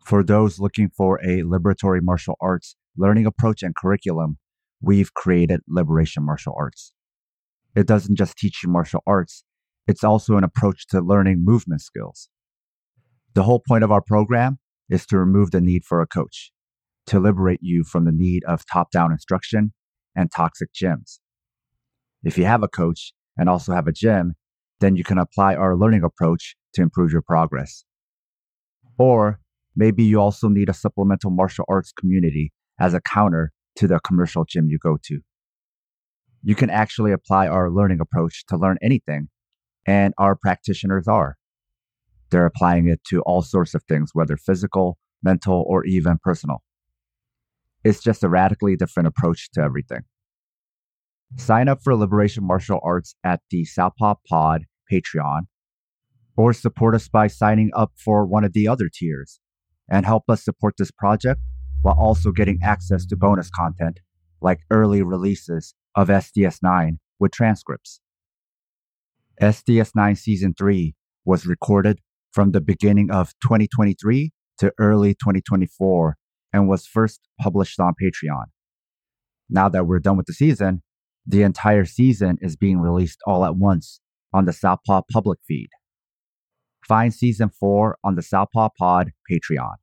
For those looking for a liberatory martial arts learning approach and curriculum, we've created Liberation Martial Arts. It doesn't just teach you martial arts, it's also an approach to learning movement skills. The whole point of our program is to remove the need for a coach, to liberate you from the need of top-down instruction and toxic gyms. If you have a coach and also have a gym, then you can apply our learning approach to improve your progress. Or maybe you also need a supplemental martial arts community as a counter to the commercial gym you go to. You can actually apply our learning approach to learn anything, and our practitioners are. They're applying it to all sorts of things, whether physical, mental, or even personal. It's just a radically different approach to everything. Sign up for Liberation Martial Arts at the Southpaw Pod Patreon, or support us by signing up for one of the other tiers and help us support this project while also getting access to bonus content like early releases of SDS9 with transcripts. SDS9 Season 3 was recorded from the beginning of 2023 to early 2024 and was first published on Patreon. Now that we're done with the season, the entire season is being released all at once on the Southpaw public feed. Find Season 4 on the Southpaw Pod Patreon.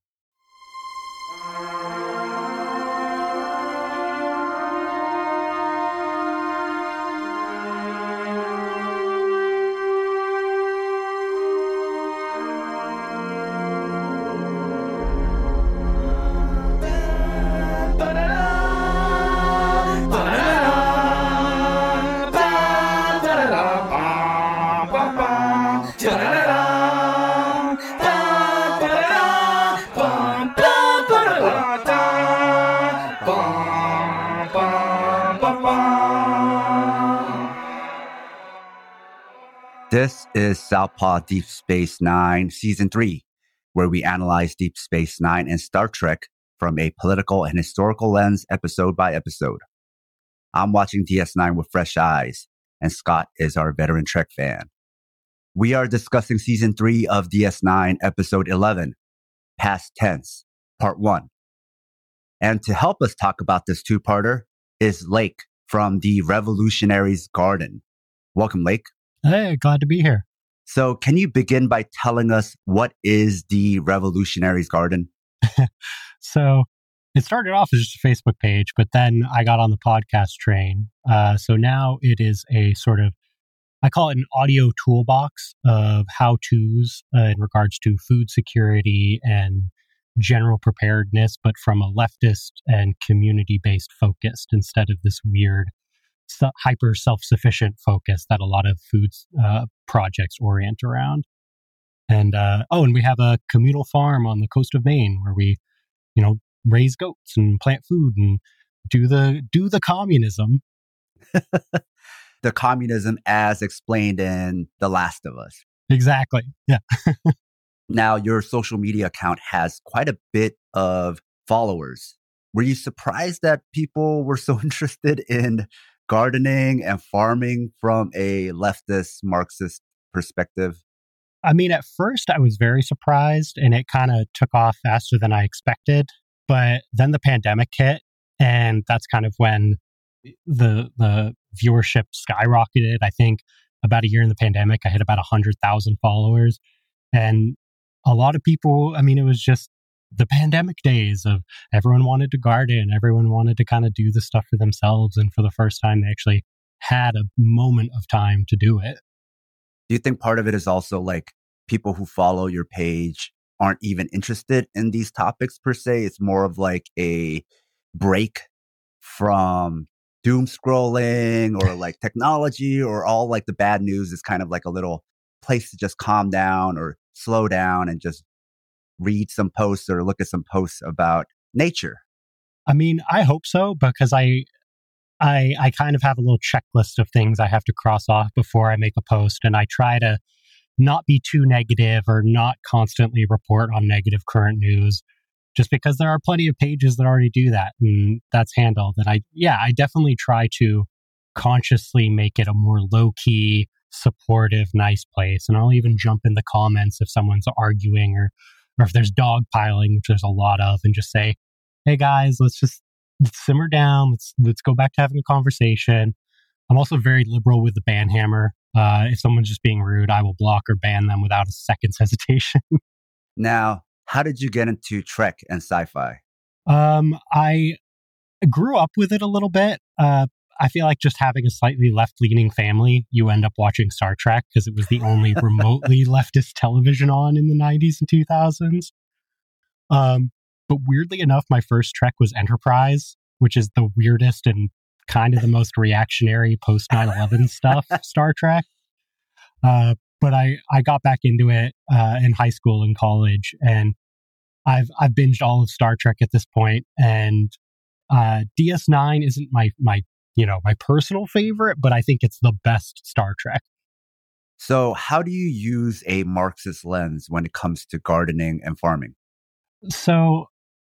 This is Southpaw Deep Space Nine Season 3, where we analyze Deep Space Nine and Star Trek from a political and historical lens episode by episode. I'm watching DS9 with fresh eyes, and Scott is our veteran Trek fan. We are discussing Season 3 of DS9, Episode 11, Past Tense, Part 1. And to help us talk about this two-parter is Lake from the Revolutionaries Garden. Welcome, Lake. Hey, glad to be here. So can you begin by telling us what is the Revolutionaries Garden? So it started off as just a Facebook page, but then I got on the podcast train. So now it is a sort of, I call it an audio toolbox of how-tos in regards to food security and general preparedness, but from a leftist and community-based focused instead of this weird hyper self-sufficient focus that a lot of food projects orient around. And and we have a communal farm on the coast of Maine where we, raise goats and plant food and do the communism. The communism as explained in The Last of Us. Exactly. Yeah. Now, your social media account has quite a bit of followers. Were you surprised that people were so interested in gardening and farming from a leftist Marxist perspective? I mean, at first I was very surprised and it kind of took off faster than I expected. But then the pandemic hit, and that's kind of when the viewership skyrocketed. I think about a year in the pandemic, I hit about 100,000 followers. And a lot of people, it was just the pandemic days of everyone wanted to garden, everyone wanted to kind of do the stuff for themselves. And for the first time, they actually had a moment of time to do it. Do you think part of it is also like people who follow your page aren't even interested in these topics per se? It's more of like a break from doom scrolling or like technology or all like the bad news is kind of like a little place to just calm down or slow down and just read some posts or look at some posts about nature. I hope so, because I kind of have a little checklist of things I have to cross off before I make a post, and I try to not be too negative or not constantly report on negative current news, just because there are plenty of pages that already do that, and that's handled. And I definitely try to consciously make it a more low-key, supportive, nice place. And I'll even jump in the comments if someone's arguing or or if there's dog piling, which there's a lot of, and just say, hey guys, let's simmer down. Let's go back to having a conversation. I'm also very liberal with the ban hammer. If someone's just being rude, I will block or ban them without a second's hesitation. Now, how did you get into Trek and sci-fi? I grew up with it a little bit. I feel like just having a slightly left-leaning family, you end up watching Star Trek because it was the only remotely leftist television on in the 90s and 2000s. But weirdly enough, my first Trek was Enterprise, which is the weirdest and kind of the most reactionary post 9/11 stuff, Star Trek. But I got back into it in high school and college, and I've binged all of Star Trek at this point. And DS9 isn't my personal favorite, but I think it's the best Star Trek. So, how do you use a Marxist lens when it comes to gardening and farming? So,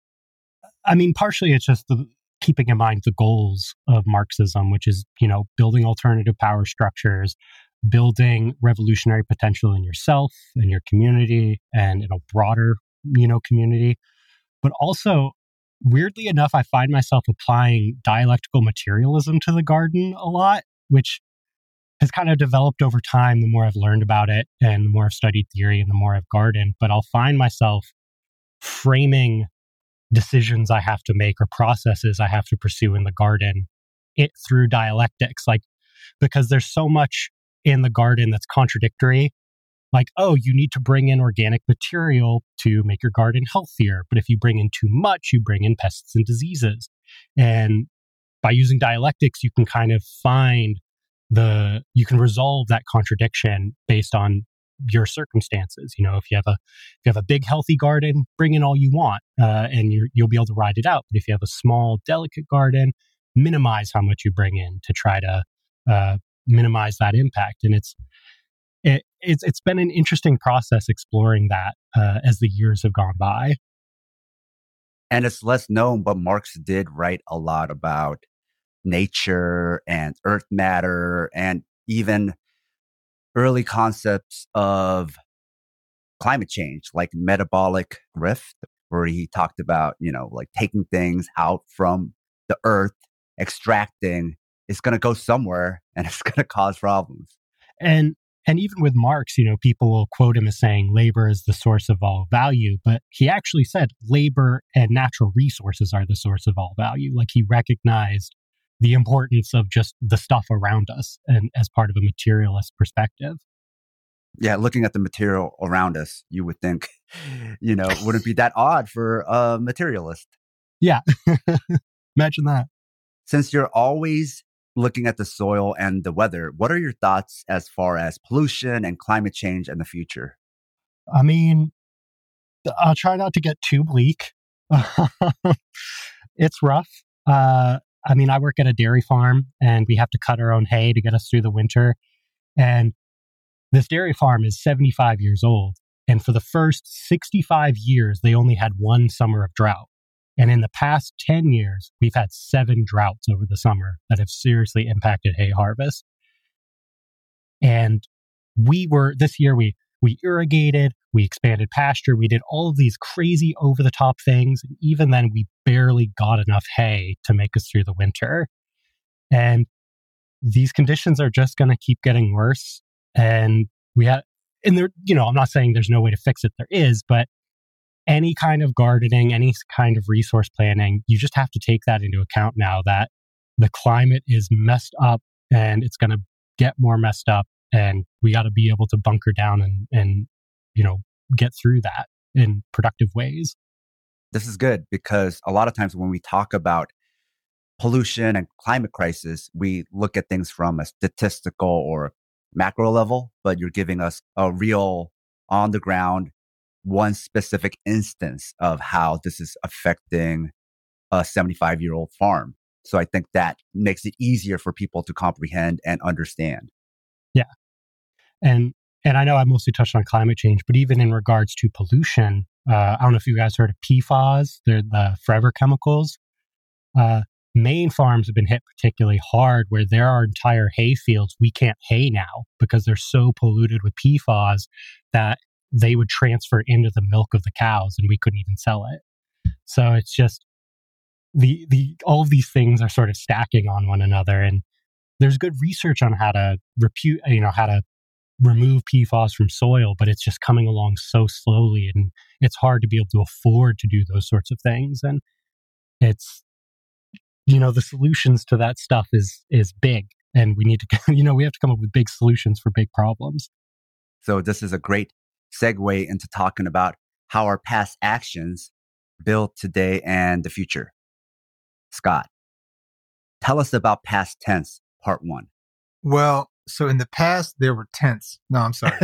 I mean, partially it's just keeping in mind the goals of Marxism, which is, building alternative power structures, building revolutionary potential in yourself and your community and in a broader, community. But also, weirdly enough, I find myself applying dialectical materialism to the garden a lot, which has kind of developed over time the more I've learned about it and the more I've studied theory and the more I've gardened. But I'll find myself framing decisions I have to make or processes I have to pursue in the garden through dialectics, because there's so much in the garden that's contradictory. Like, oh, you need to bring in organic material to make your garden healthier. But if you bring in too much, you bring in pests and diseases. And by using dialectics, you can kind of you can resolve that contradiction based on your circumstances. If you have a big healthy garden, bring in all you want, and you'll be able to ride it out. But if you have a small delicate garden, minimize how much you bring in to try to minimize that impact. And it's been an interesting process exploring that as the years have gone by. And it's less known, but Marx did write a lot about nature and earth matter and even early concepts of climate change, like metabolic rift, where he talked about, taking things out from the earth, extracting, it's going to go somewhere and it's going to cause problems. And even with Marx, people will quote him as saying labor is the source of all value, but he actually said labor and natural resources are the source of all value. Like, he recognized the importance of just the stuff around us and as part of a materialist perspective. Yeah, looking at the material around us, you would think, wouldn't be that odd for a materialist. Yeah, imagine that. Since you're always looking at the soil and the weather, what are your thoughts as far as pollution and climate change in the future? I mean, I'll try not to get too bleak. It's rough. I work at a dairy farm and we have to cut our own hay to get us through the winter. And this dairy farm is 75 years old. And for the first 65 years, they only had one summer of drought. And in the past 10 years, we've had 7 droughts over the summer that have seriously impacted hay harvest. And this year, we irrigated, we expanded pasture, we did all of these crazy over-the-top things. And even then, we barely got enough hay to make us through the winter. And these conditions are just going to keep getting worse. And I'm not saying there's no way to fix it. There is, but any kind of gardening, any kind of resource planning, you just have to take that into account now that the climate is messed up and it's going to get more messed up. And we got to be able to bunker down and get through that in productive ways. This is good because a lot of times when we talk about pollution and climate crisis, we look at things from a statistical or macro level, but you're giving us a real on the ground, one specific instance of how this is affecting a 75-year-old farm. So I think that makes it easier for people to comprehend and understand. Yeah. And I know I mostly touched on climate change, but even in regards to pollution, I don't know if you guys heard of PFAS, they're the forever chemicals. Maine farms have been hit particularly hard where there are entire hay fields we can't hay now because they're so polluted with PFAS that they would transfer into the milk of the cows and we couldn't even sell it. So it's just the all of these things are sort of stacking on one another, and there's good research on how to how to remove PFAS from soil, but it's just coming along so slowly, and it's hard to be able to afford to do those sorts of things. And it's, the solutions to that stuff is big, and we need to, we have to come up with big solutions for big problems. So this is a great segue into talking about how our past actions build today and the future. Scott, tell us about past tense, part 1. Well, so in the past, there were tense. No, I'm sorry.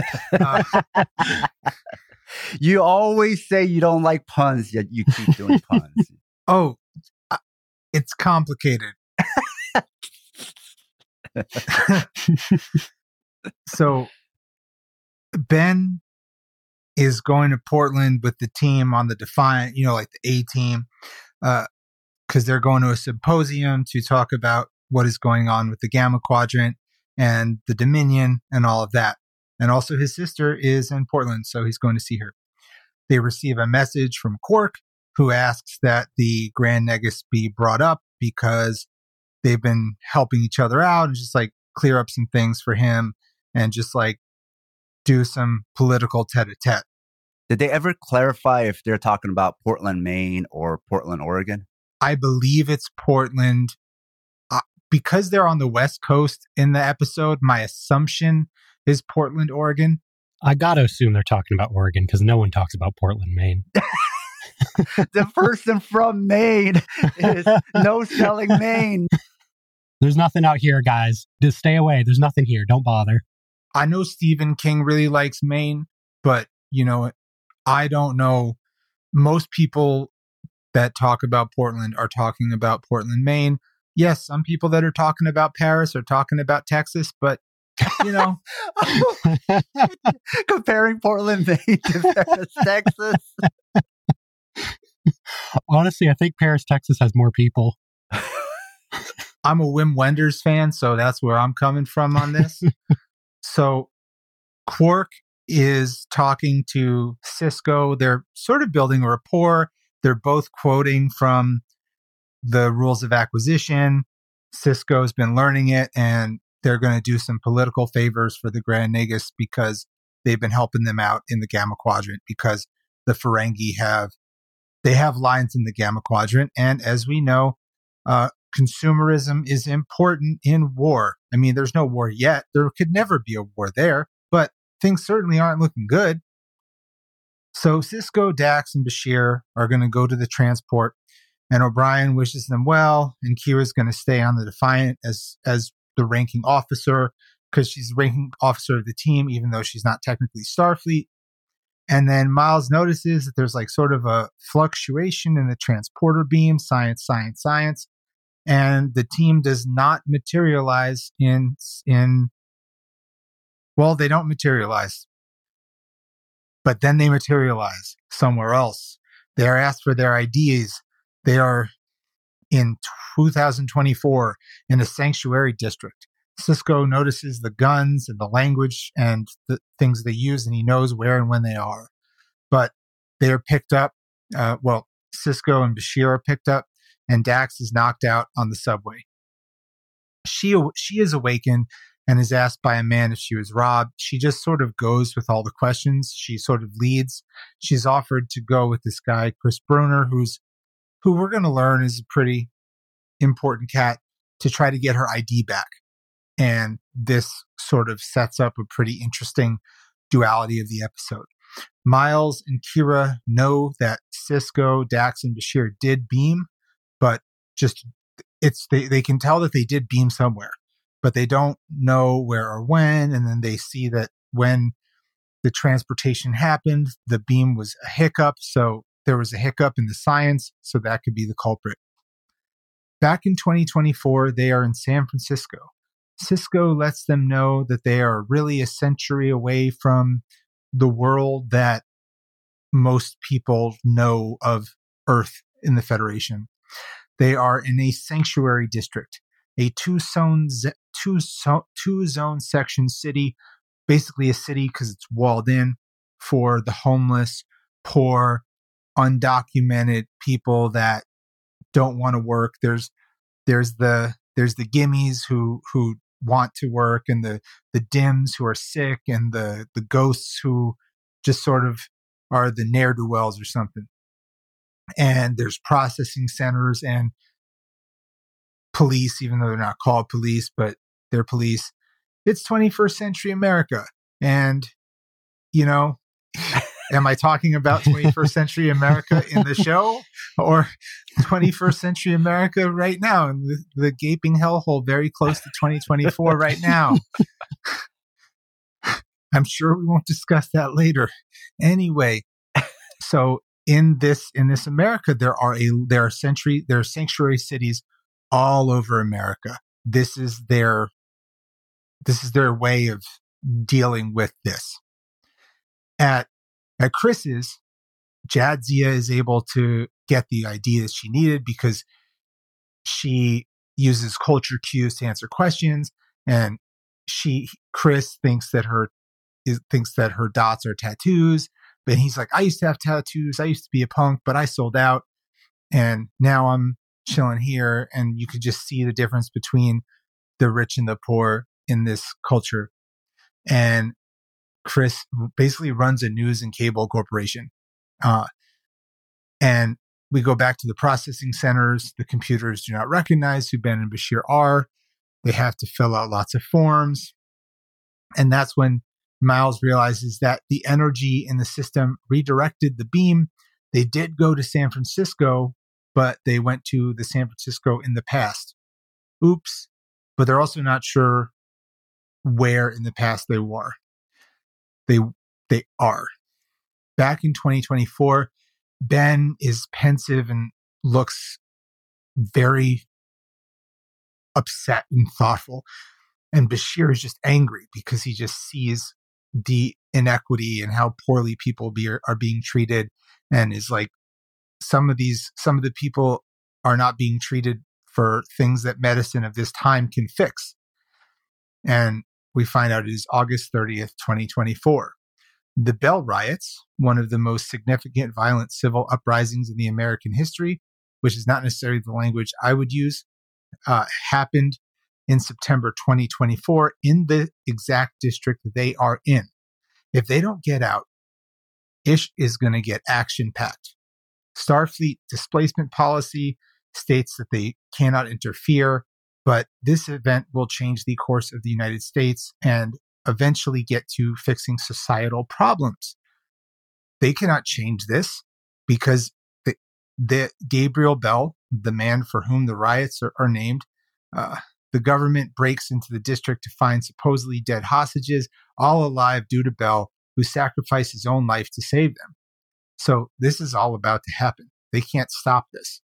You always say you don't like puns, yet you keep doing puns. Oh, it's complicated. So Ben is going to Portland with the team on the Defiant, like the A team, because they're going to a symposium to talk about what is going on with the Gamma Quadrant and the Dominion and all of that. And also his sister is in Portland, so he's going to see her. They receive a message from Quark, who asks that the Grand Negus be brought up because they've been helping each other out and just like clear up some things for him and just like do some political tete-a-tete. Did they ever clarify if they're talking about Portland, Maine or Portland, Oregon? I believe it's Portland. Because they're on the West Coast in the episode, my assumption is Portland, Oregon. I got to assume they're talking about Oregon because no one talks about Portland, Maine. The person from Maine is no selling Maine. There's nothing out here, guys. Just stay away. There's nothing here. Don't bother. I know Stephen King really likes Maine, but I don't know. Most people that talk about Portland are talking about Portland, Maine. Yes, some people that are talking about Paris are talking about Texas, but, comparing Portland, Maine to Paris, Texas. Honestly, I think Paris, Texas has more people. I'm a Wim Wenders fan, so that's where I'm coming from on this. So Quark is talking to Sisko. They're sort of building a rapport. They're both quoting from the rules of acquisition. Sisko's been learning it, and they're going to do some political favors for the Grand Negus because they've been helping them out in the Gamma Quadrant because the Ferengi have lines in the Gamma Quadrant. And as we know, consumerism is important in war. I mean, there's no war yet. There could never be a war there, but things certainly aren't looking good. So Sisko, Dax, and Bashir are going to go to the transport, and O'Brien wishes them well, and Kira's going to stay on the Defiant as the ranking officer because she's the ranking officer of the team, even though she's not technically Starfleet. And then Miles notices that there's like sort of a fluctuation in the transporter beam, science. And the team does not materialize they don't materialize. But then they materialize somewhere else. They are asked for their IDs. They are in 2024 in a sanctuary district. Sisko notices the guns and the language and the things they use, and he knows where and when they are. But they are picked up. Sisko and Bashir are picked up, and Dax is knocked out on the subway. She is awakened and is asked by a man if she was robbed. She just sort of goes with all the questions. She sort of leads. She's offered to go with this guy, Chris Bruner, who we're going to learn is a pretty important cat, to try to get her ID back. And this sort of sets up a pretty interesting duality of the episode. Miles and Kira know that Sisko, Dax, and Bashir did beam, but they can tell that they did beam somewhere, but they don't know where or when. And then they see that when the transportation happened, the beam was a hiccup. So there was a hiccup in the science, so that could be the culprit. Back in 2024, they are in San Francisco. Sisko lets them know that they are really a century away from the world that most people know of Earth in the Federation. They are in a sanctuary district, a two-zone section city, basically a city because it's walled in, for the homeless, poor, undocumented people that don't want to work. There's the gimmies who want to work, and the dims who are sick, and the ghosts who just sort of are the ne'er-do-wells or something. And there's processing centers and police, even though they're not called police, but they're police. It's 21st century America. And, you know, am I talking about 21st century America in the show, or 21st century America right now in the gaping hellhole very close to 2024 right now? I'm sure we won't discuss that later. Anyway, so in this America, there are sanctuary cities all over America. This is their way of dealing with this. At Chris's, Jadzia is able to get the ideas she needed because she uses culture cues to answer questions, and Chris thinks that her dots are tattoos, but he's like, I used to have tattoos, I used to be a punk, but I sold out, and now I'm chilling here. And you could just see the difference between the rich and the poor in this culture. And Chris basically runs a news and cable corporation. And we go back to the processing centers. The computers do not recognize who Ben and Bashir are. They have to fill out lots of forms. And that's when Miles realizes that the energy in the system redirected the beam. They did go to San Francisco, but they went to the San Francisco in the past. Oops. But they're also not sure where in the past they were. They are. Back in 2024, Ben is pensive and looks very upset and thoughtful. And Bashir is just angry because he just sees the inequity and how poorly people are being treated, and is like, some of the people are not being treated for things that medicine of this time can fix. And we find out it is August 30th, 2024. The Bell Riots, one of the most significant violent civil uprisings in the American history, which is not necessarily the language I would use, happened in September 2024 in the exact district that they are in. If they don't get out, Ish is going to get action-packed. Starfleet displacement policy states that they cannot interfere, but this event will change the course of the United States and eventually get to fixing societal problems. They cannot change this because the Gabriel Bell, the man for whom the riots are named, the government breaks into the district to find supposedly dead hostages, all alive due to Bell, who sacrificed his own life to save them. So this is all about to happen. They can't stop this.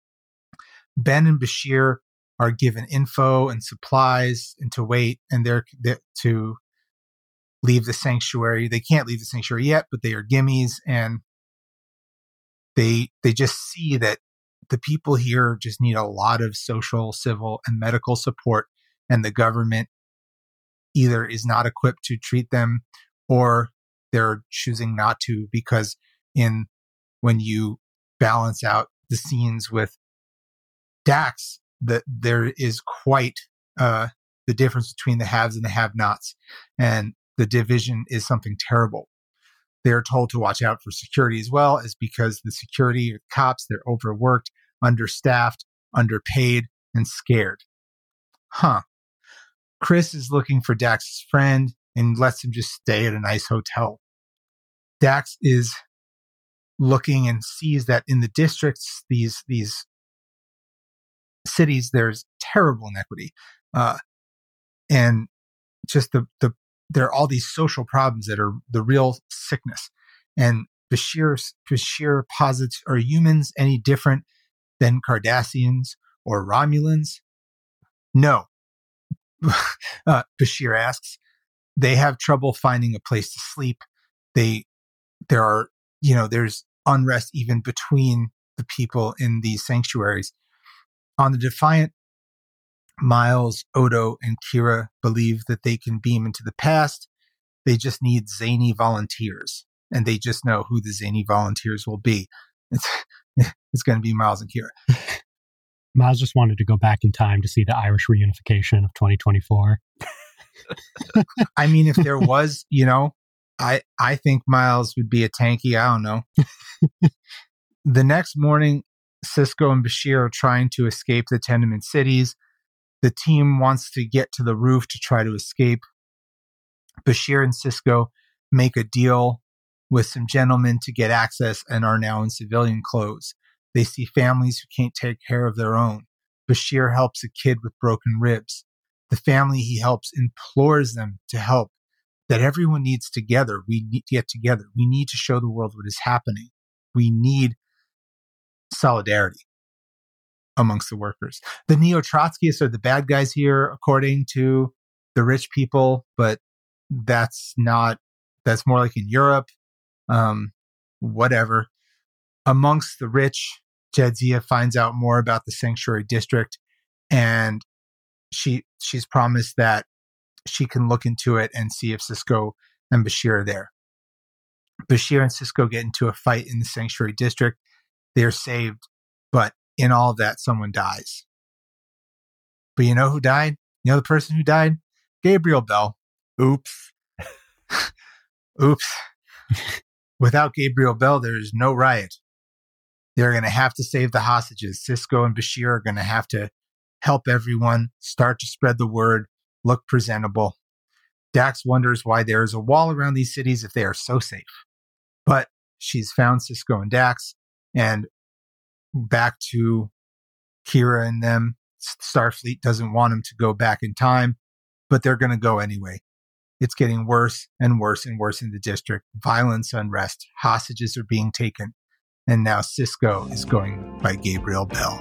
Ben and Bashir are given info and supplies and to wait, and they're to leave the sanctuary. They can't leave the sanctuary yet, but they are gimmies, and they just see that the people here just need a lot of social, civil, and medical support, and the government either is not equipped to treat them or they're choosing not to, because when you balance out the scenes with Dax, there is quite the difference between the haves and the have-nots, and the division is something terrible. They're told to watch out for security as well, as because the security cops, they're overworked, understaffed, underpaid, and scared. Chris is looking for Dax's friend and lets him just stay at a nice hotel. Dax is looking and sees that in the districts, these cities, there's terrible inequity, and just there are all these social problems that are the real sickness. And Bashir posits, are humans any different than Cardassians or Romulans? No. Bashir asks. They have trouble finding a place to sleep. There's unrest even between the people in these sanctuaries. On the Defiant, Miles, Odo, and Kira believe that they can beam into the past. They just need zany volunteers. and they just know who the zany volunteers will be. It's going to be Miles and Kira. Miles just wanted to go back in time to see the Irish reunification of 2024. I mean, if there was, I think Miles would be a tanky. I don't know. The next morning, Sisko and Bashir are trying to escape the tenement cities. The team wants to get to the roof to try to escape. Bashir and Sisko make a deal with some gentlemen to get access and are now in civilian clothes. They see families who can't take care of their own. Bashir helps a kid with broken ribs. The family he helps implores them to help, that everyone needs together. We need to get together. We need to show the world what is happening. We need solidarity amongst the workers. The neo-Trotskyists are the bad guys here, according to the rich people, but that's more like in Europe. Whatever. Amongst the rich, Jadzia finds out more about the Sanctuary District, and she's promised that she can look into it and see if Sisko and Bashir are there. Bashir and Sisko get into a fight in the Sanctuary District. They're saved, but in all of that, someone dies. But you know who died? You know the person who died? Gabriel Bell. Oops. Oops. Without Gabriel Bell, there is no riot. They're going to have to save the hostages. Sisko and Bashir are going to have to help everyone, start to spread the word, look presentable. Dax wonders why there is a wall around these cities if they are so safe. But she's found Sisko and Dax, and back to Kira and them. Starfleet doesn't want them to go back in time, but they're going to go anyway. It's getting worse and worse and worse in the district. Violence, unrest, hostages are being taken. And now Sisko is going by Gabriel Bell.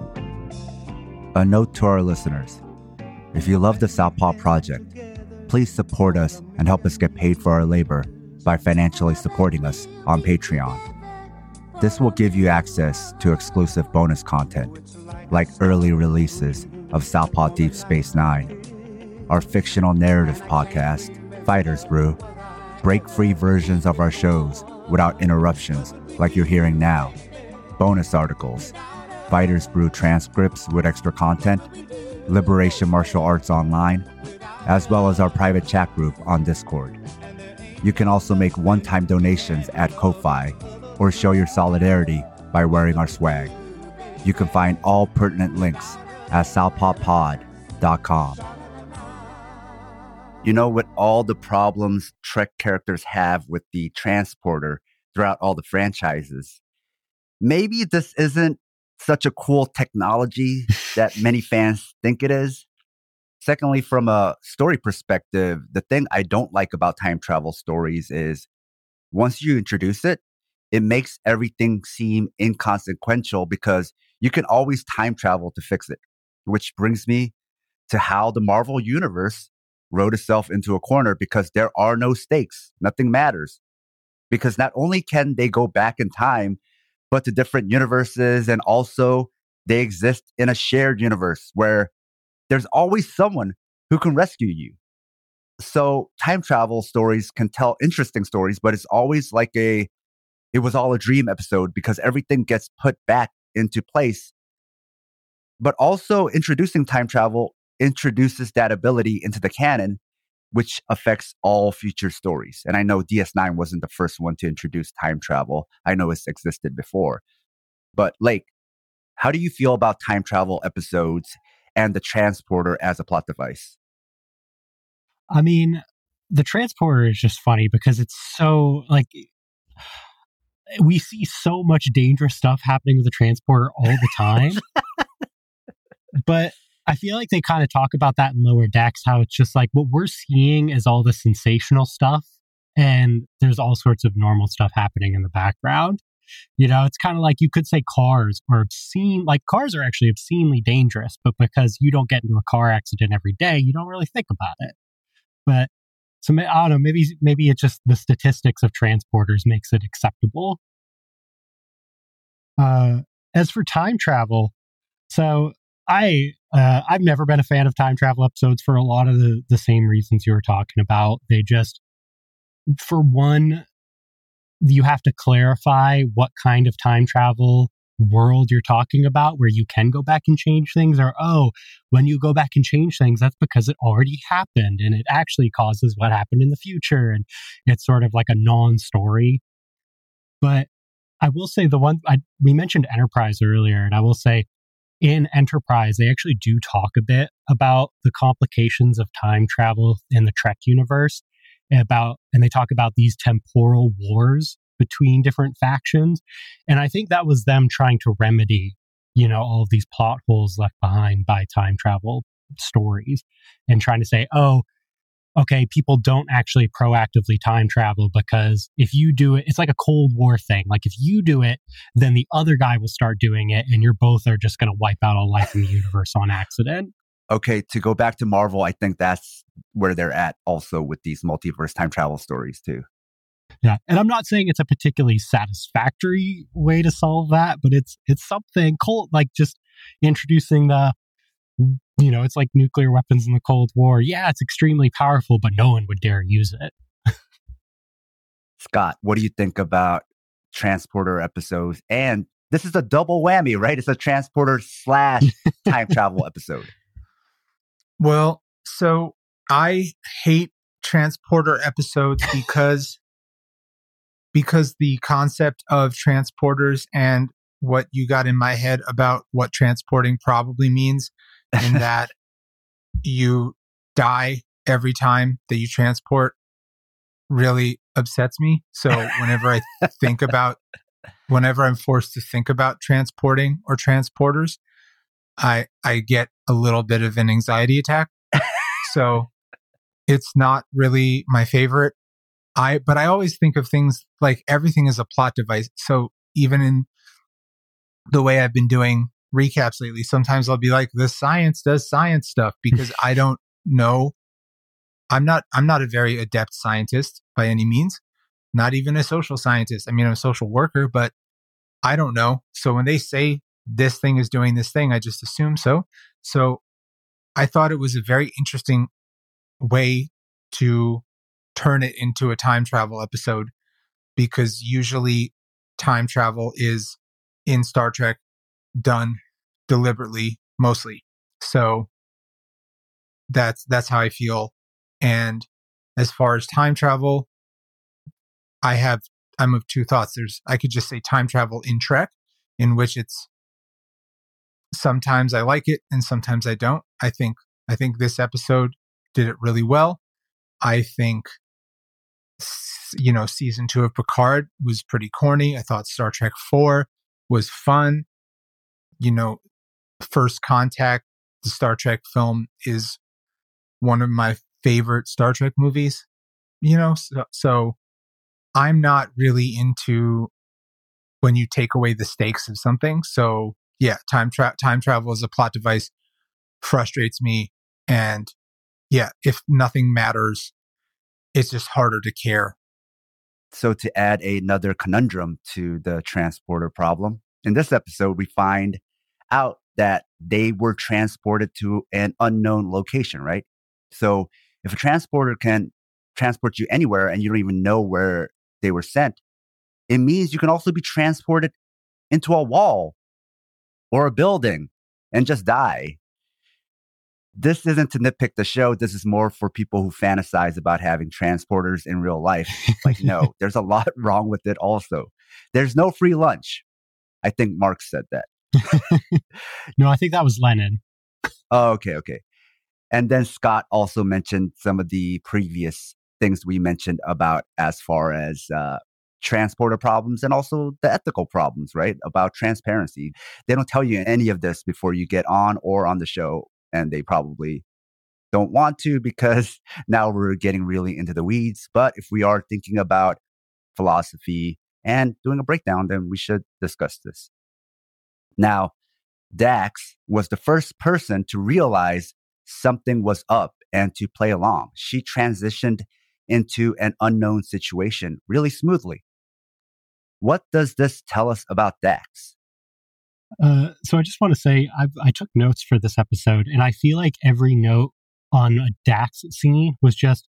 A note to our listeners. If you love the Southpaw Project, please support us and help us get paid for our labor by financially supporting us on Patreon. This will give you access to exclusive bonus content, like early releases of Southpaw Deep Space Nine, our fictional narrative podcast, Fighters Brew, break-free versions of our shows without interruptions like you're hearing now, bonus articles, Fighters Brew transcripts with extra content, Liberation Martial Arts Online, as well as our private chat group on Discord. You can also make one-time donations at Ko-Fi or show your solidarity by wearing our swag. You can find all pertinent links at southpawpod.com. You know, with all the problems Trek characters have with the transporter throughout all the franchises, maybe this isn't such a cool technology that many fans think it is. Secondly, from a story perspective, the thing I don't like about time travel stories is once you introduce it, it makes everything seem inconsequential because you can always time travel to fix it. Which brings me to how the Marvel Universe wrote itself into a corner because there are no stakes. Nothing matters. Because not only can they go back in time, but to different universes, and also they exist in a shared universe where there's always someone who can rescue you. So time travel stories can tell interesting stories, but it's always like it was all a dream episode because everything gets put back into place. But also introducing time travel introduces that ability into the canon, which affects all future stories. And I know DS9 wasn't the first one to introduce time travel. I know it's existed before. But Lake, how do you feel about time travel episodes and the transporter as a plot device? I mean, the transporter is just funny because it's so, like, we see so much dangerous stuff happening with the transporter all the time. But I feel like they kind of talk about that in Lower Decks, how it's just like what we're seeing is all the sensational stuff, and there's all sorts of normal stuff happening in the background. You know, it's kind of like you could say cars are obscene, like cars are actually obscenely dangerous, but because you don't get into a car accident every day, you don't really think about it. But so I don't know, maybe it's just the statistics of transporters makes it acceptable. As for time travel, so I've never been a fan of time travel episodes for a lot of the same reasons you were talking about. They just, for one, you have to clarify what kind of time travel world you're talking about where you can go back and change things, or when you go back and change things, that's because it already happened and it actually causes what happened in the future, and it's sort of like a non-story. But I will say we mentioned Enterprise earlier, and I will say in Enterprise they actually do talk a bit about the complications of time travel in the Trek universe, and they talk about these temporal wars between different factions. And I think that was them trying to remedy, all of these plot holes left behind by time travel stories, and trying to say, okay, people don't actually proactively time travel, because if you do it, it's like a Cold War thing. Like if you do it, then the other guy will start doing it, and you're both are just going to wipe out all life in the universe on accident. Okay, to go back to Marvel, I think that's where they're at also with these multiverse time travel stories too. Yeah, and I'm not saying it's a particularly satisfactory way to solve that, but it's something cool, like just introducing it's like nuclear weapons in the Cold War. Yeah, it's extremely powerful, but no one would dare use it. Scott, what do you think about transporter episodes? And this is a double whammy, right? It's a transporter / time travel episode. Well, so I hate transporter episodes because the concept of transporters and what you got in my head about what transporting probably means, in that you die every time that you transport, really upsets me. So whenever I'm forced to think about transporting or transporters, I get a little bit of an anxiety attack. So it's not really my favorite. But I always think of things like everything is a plot device. So even in the way I've been doing recaps lately, sometimes I'll be like, the science does science stuff, because I don't know. I'm not a very adept scientist by any means, not even a social scientist. I mean, I'm a social worker, but I don't know. So when they say this thing is doing this thing, I just assume so. So I thought it was a very interesting way to turn it into a time travel episode, because usually time travel is in Star Trek done deliberately, mostly. So that's how I feel. And as far as time travel, I'm of two thoughts. I could just say time travel in Trek, in which it's sometimes I like it and sometimes I don't. I think this episode did it really well. I think season 2 of Picard was pretty corny. I thought Star Trek 4 was fun. First Contact, the Star Trek film, is one of my favorite Star Trek movies. So I'm not really into when you take away the stakes of something. So yeah, time travel as a plot device frustrates me. And yeah, if nothing matters, it's just harder to care. So to add another conundrum to the transporter problem, in this episode, we find out that they were transported to an unknown location, right? So if a transporter can transport you anywhere and you don't even know where they were sent, it means you can also be transported into a wall or a building and just die. This isn't to nitpick the show. This is more for people who fantasize about having transporters in real life. Like, no, there's a lot wrong with it also. There's no free lunch. I think Marx said that. No, I think that was Lenin. Oh, okay. And then Scott also mentioned some of the previous things we mentioned about as far as transporter problems and also the ethical problems, right? About transparency. They don't tell you any of this before you get on or on the show. And they probably don't want to, because now we're getting really into the weeds. But if we are thinking about philosophy and doing a breakdown, then we should discuss this. Now, Dax was the first person to realize something was up and to play along. She transitioned into an unknown situation really smoothly. What does this tell us about Dax? So I just want to say I took notes for this episode, and I feel like every note on a Dax scene was just,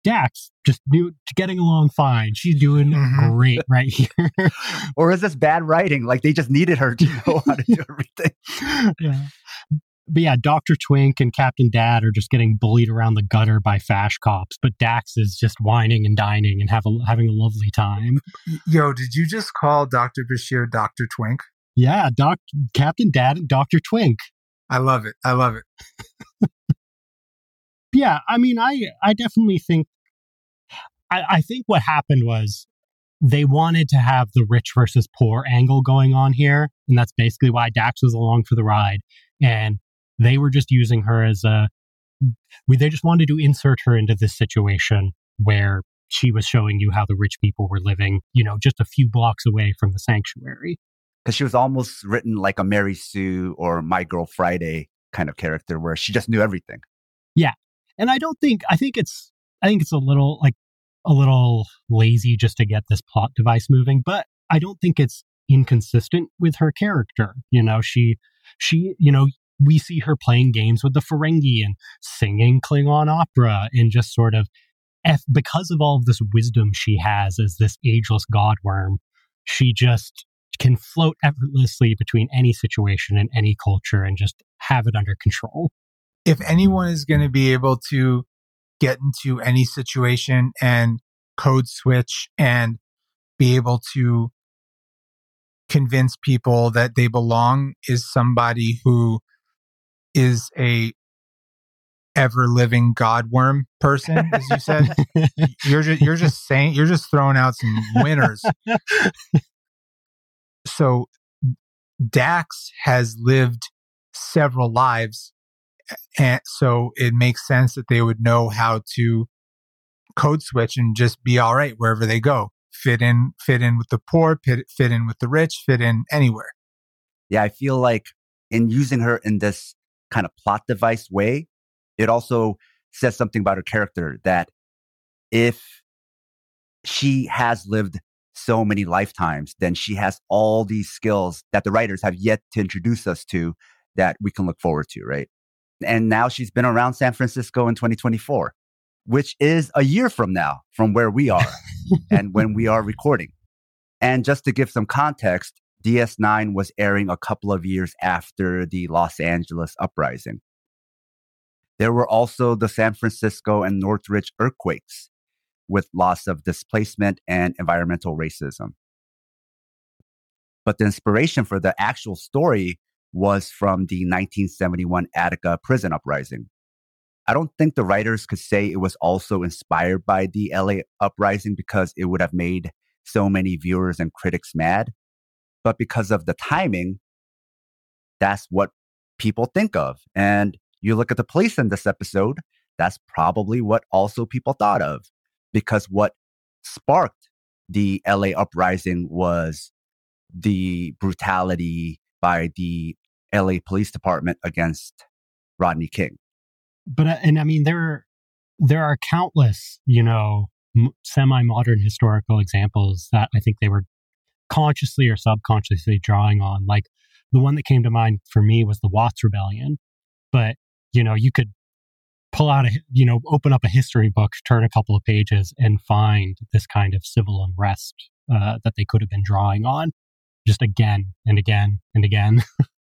Dax just getting along fine. She's doing great right here. Or is this bad writing? Like they just needed her to know how to do everything. Yeah. But yeah, Dr. Twink and Captain Dad are just getting bullied around the gutter by Fash cops, but Dax is just whining and dining and having a lovely time. Yo, did you just call Dr. Bashir Dr. Twink? Yeah, Captain Dad and Dr. Twink. I love it. I love it. Yeah, I mean, I definitely think, I think what happened was they wanted to have the rich versus poor angle going on here, and that's basically why Dax was along for the ride. And they were just using her as they just wanted to insert her into this situation where she was showing you how the rich people were living, just a few blocks away from the sanctuary. Because she was almost written like a Mary Sue or My Girl Friday kind of character where she just knew everything. Yeah. And I think it's a little lazy just to get this plot device moving, but I don't think it's inconsistent with her character. We see her playing games with the Ferengi and singing Klingon opera and just sort of, because of all of this wisdom she has as this ageless godworm, she just can float effortlessly between any situation and any culture and just have it under control. If anyone is going to be able to get into any situation and code switch and be able to convince people that they belong, is somebody who is a ever living godworm person, as you said. you're just throwing out some winners. So Dax has lived several lives, and so it makes sense that they would know how to code switch and just be all right wherever they go. Fit in with the poor, fit in with the rich, fit in anywhere. Yeah, I feel like in using her in this kind of plot device way, it also says something about her character, that if she has lived so many lifetimes, then she has all these skills that the writers have yet to introduce us to that we can look forward to, right? And now she's been around San Francisco in 2024, which is a year from now, from where we are and when we are recording. And just to give some context, DS9 was airing a couple of years after the Los Angeles uprising. There were also the San Francisco and Northridge earthquakes, with loss of displacement and environmental racism. But the inspiration for the actual story was from the 1971 Attica prison uprising. I don't think the writers could say it was also inspired by the LA uprising because it would have made so many viewers and critics mad. But because of the timing, that's what people think of. And you look at the police in this episode, that's probably what also people thought of. Because what sparked the LA uprising was the brutality by the LA Police Department against Rodney King. But and I mean, there are countless, semi-modern historical examples that I think they were consciously or subconsciously drawing on. Like the one that came to mind for me was the Watts Rebellion. But you could pull out open up a history book, turn a couple of pages, and find this kind of civil unrest that they could have been drawing on, just again and again and again.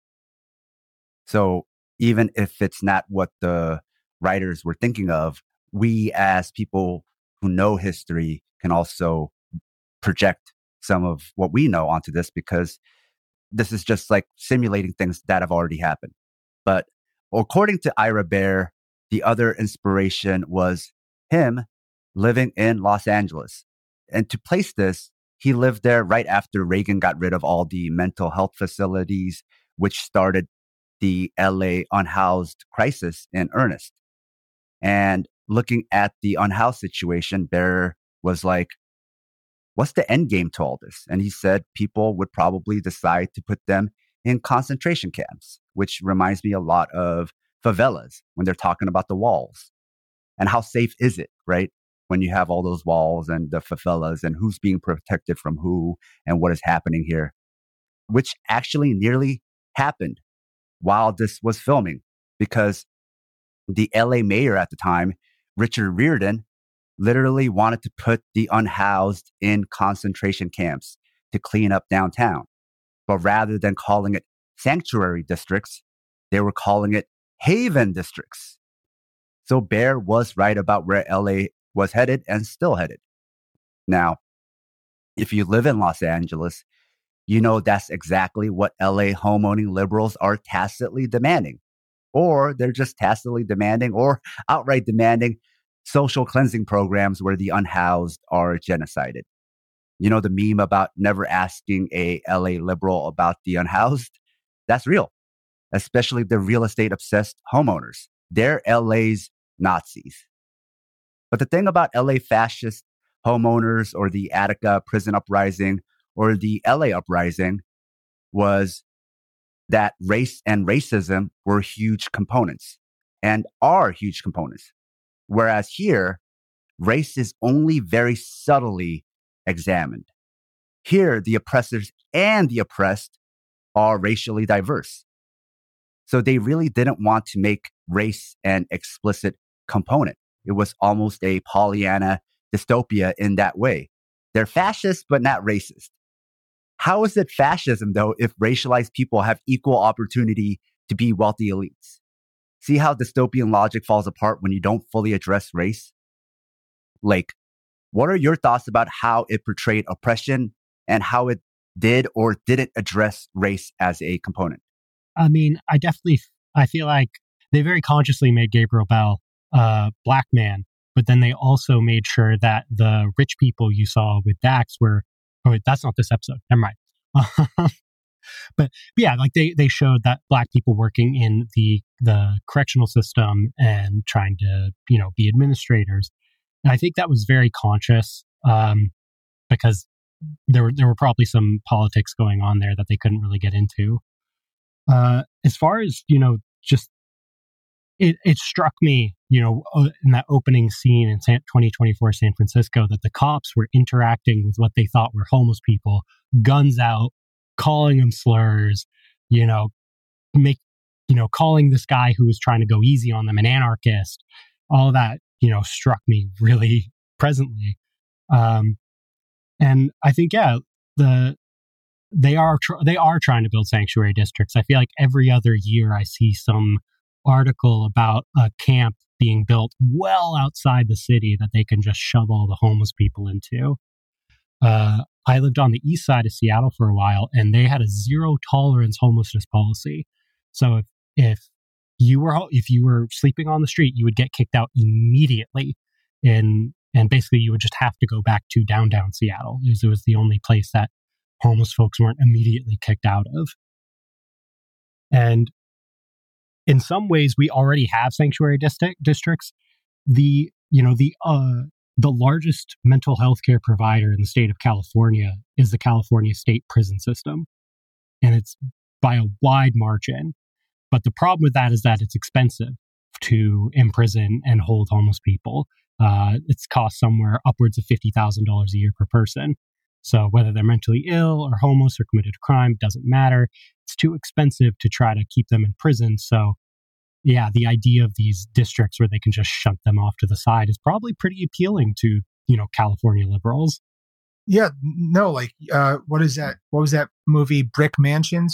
So even if it's not what the writers were thinking of, we as people who know history can also project some of what we know onto this, because this is just like simulating things that have already happened. But according to Ira Behr, the other inspiration was him living in Los Angeles. And to place this, he lived there right after Reagan got rid of all the mental health facilities, which started the LA unhoused crisis in earnest. And looking at the unhoused situation, Behr was like, what's the end game to all this? And he said people would probably decide to put them in concentration camps, which reminds me a lot of favelas when they're talking about the walls. And how safe is it, right? When you have all those walls and the favelas and who's being protected from who and what is happening here, which actually nearly happened while this was filming, because the LA mayor at the time, Richard Riordan, literally wanted to put the unhoused in concentration camps to clean up downtown. But rather than calling it sanctuary districts, they were calling it haven districts. So Bear was right about where LA was headed and still headed. Now, if you live in Los Angeles, you know that's exactly what LA homeowning liberals are tacitly demanding. Or they're just tacitly demanding or outright demanding social cleansing programs where the unhoused are genocided. You know the meme about never asking a LA liberal about the unhoused? That's real, especially the real estate obsessed homeowners. They're LA's Nazis. But the thing about LA fascist homeowners or the Attica prison uprising or the LA uprising was that race and racism were huge components and are huge components. Whereas here, race is only very subtly examined. Here, the oppressors and the oppressed are racially diverse. So they really didn't want to make race an explicit component. It was almost a Pollyanna dystopia in that way. They're fascist, but not racist. How is it fascism, though, if racialized people have equal opportunity to be wealthy elites? See how dystopian logic falls apart when you don't fully address race? Like, what are your thoughts about how it portrayed oppression and how it did or didn't address race as a component? I mean, I feel like they very consciously made Gabriel Bell a black man, but then they also made sure that the rich people you saw with Dax were, oh, that's not this episode. Never mind. But yeah, like they showed that black people working in the correctional system and trying to, be administrators. And I think that was very conscious, because there were probably some politics going on there that they couldn't really get into. As far as, just it struck me, in that opening scene in 2024 San Francisco, that the cops were interacting with what they thought were homeless people, guns out, calling them slurs, calling this guy who was trying to go easy on them an anarchist. All that, struck me really presently. And I think, they are trying to build sanctuary districts. I feel like every other year I see some article about a camp being built well outside the city that they can just shove all the homeless people into. I lived on the east side of Seattle for a while, and they had a zero tolerance homelessness policy. So if you were sleeping on the street, you would get kicked out immediately, and basically you would just have to go back to downtown Seattle. It was the only place that homeless folks weren't immediately kicked out of. And in some ways, we already have sanctuary districts. The largest mental health care provider in the state of California is the California State Prison System. And it's by a wide margin. But the problem with that is that it's expensive to imprison and hold homeless people. It's cost somewhere upwards of $50,000 a year per person. So whether they're mentally ill or homeless or committed a crime, doesn't matter. It's too expensive to try to keep them in prison. So yeah, the idea of these districts where they can just shunt them off to the side is probably pretty appealing to, California liberals. Yeah, no, like, what is that? What was that movie, Brick Mansions,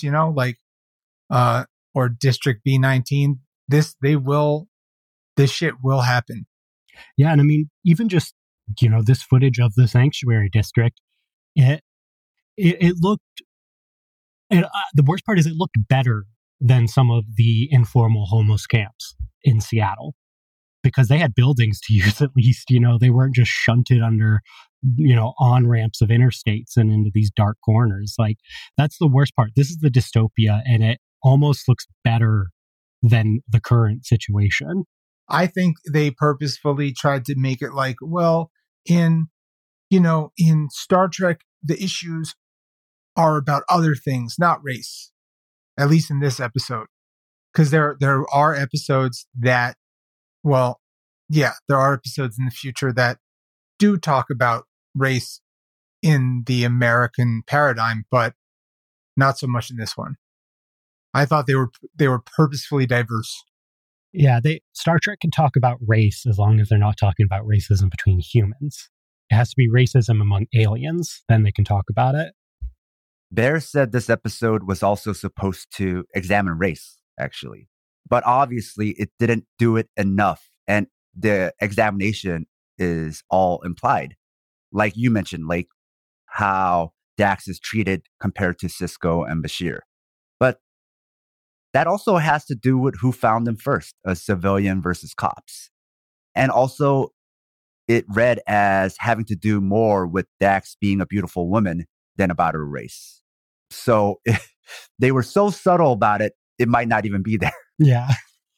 or District B19? This shit will happen. Yeah, and I mean, even just, this footage of the sanctuary district, it looked, and the worst part is it looked better than some of the informal homeless camps in Seattle, because they had buildings to use at least. They weren't just shunted under, on-ramps of interstates and into these dark corners. Like, that's the worst part. This is the dystopia, and it almost looks better than the current situation. I think they purposefully tried to make it like, well, in Star Trek, the issues are about other things, not race. At least in this episode, because there are episodes that, there are episodes in the future that do talk about race in the American paradigm, but not so much in this one. I thought they were purposefully diverse. Yeah, Star Trek can talk about race as long as they're not talking about racism between humans. It has to be racism among aliens, then they can talk about it. Bear said this episode was also supposed to examine race, actually. But obviously, it didn't do it enough. And the examination is all implied. Like you mentioned, like how Dax is treated compared to Sisko and Bashir. But that also has to do with who found them first, a civilian versus cops. And also, it read as having to do more with Dax being a beautiful woman than about her race. So they were so subtle about it, it might not even be there. Yeah.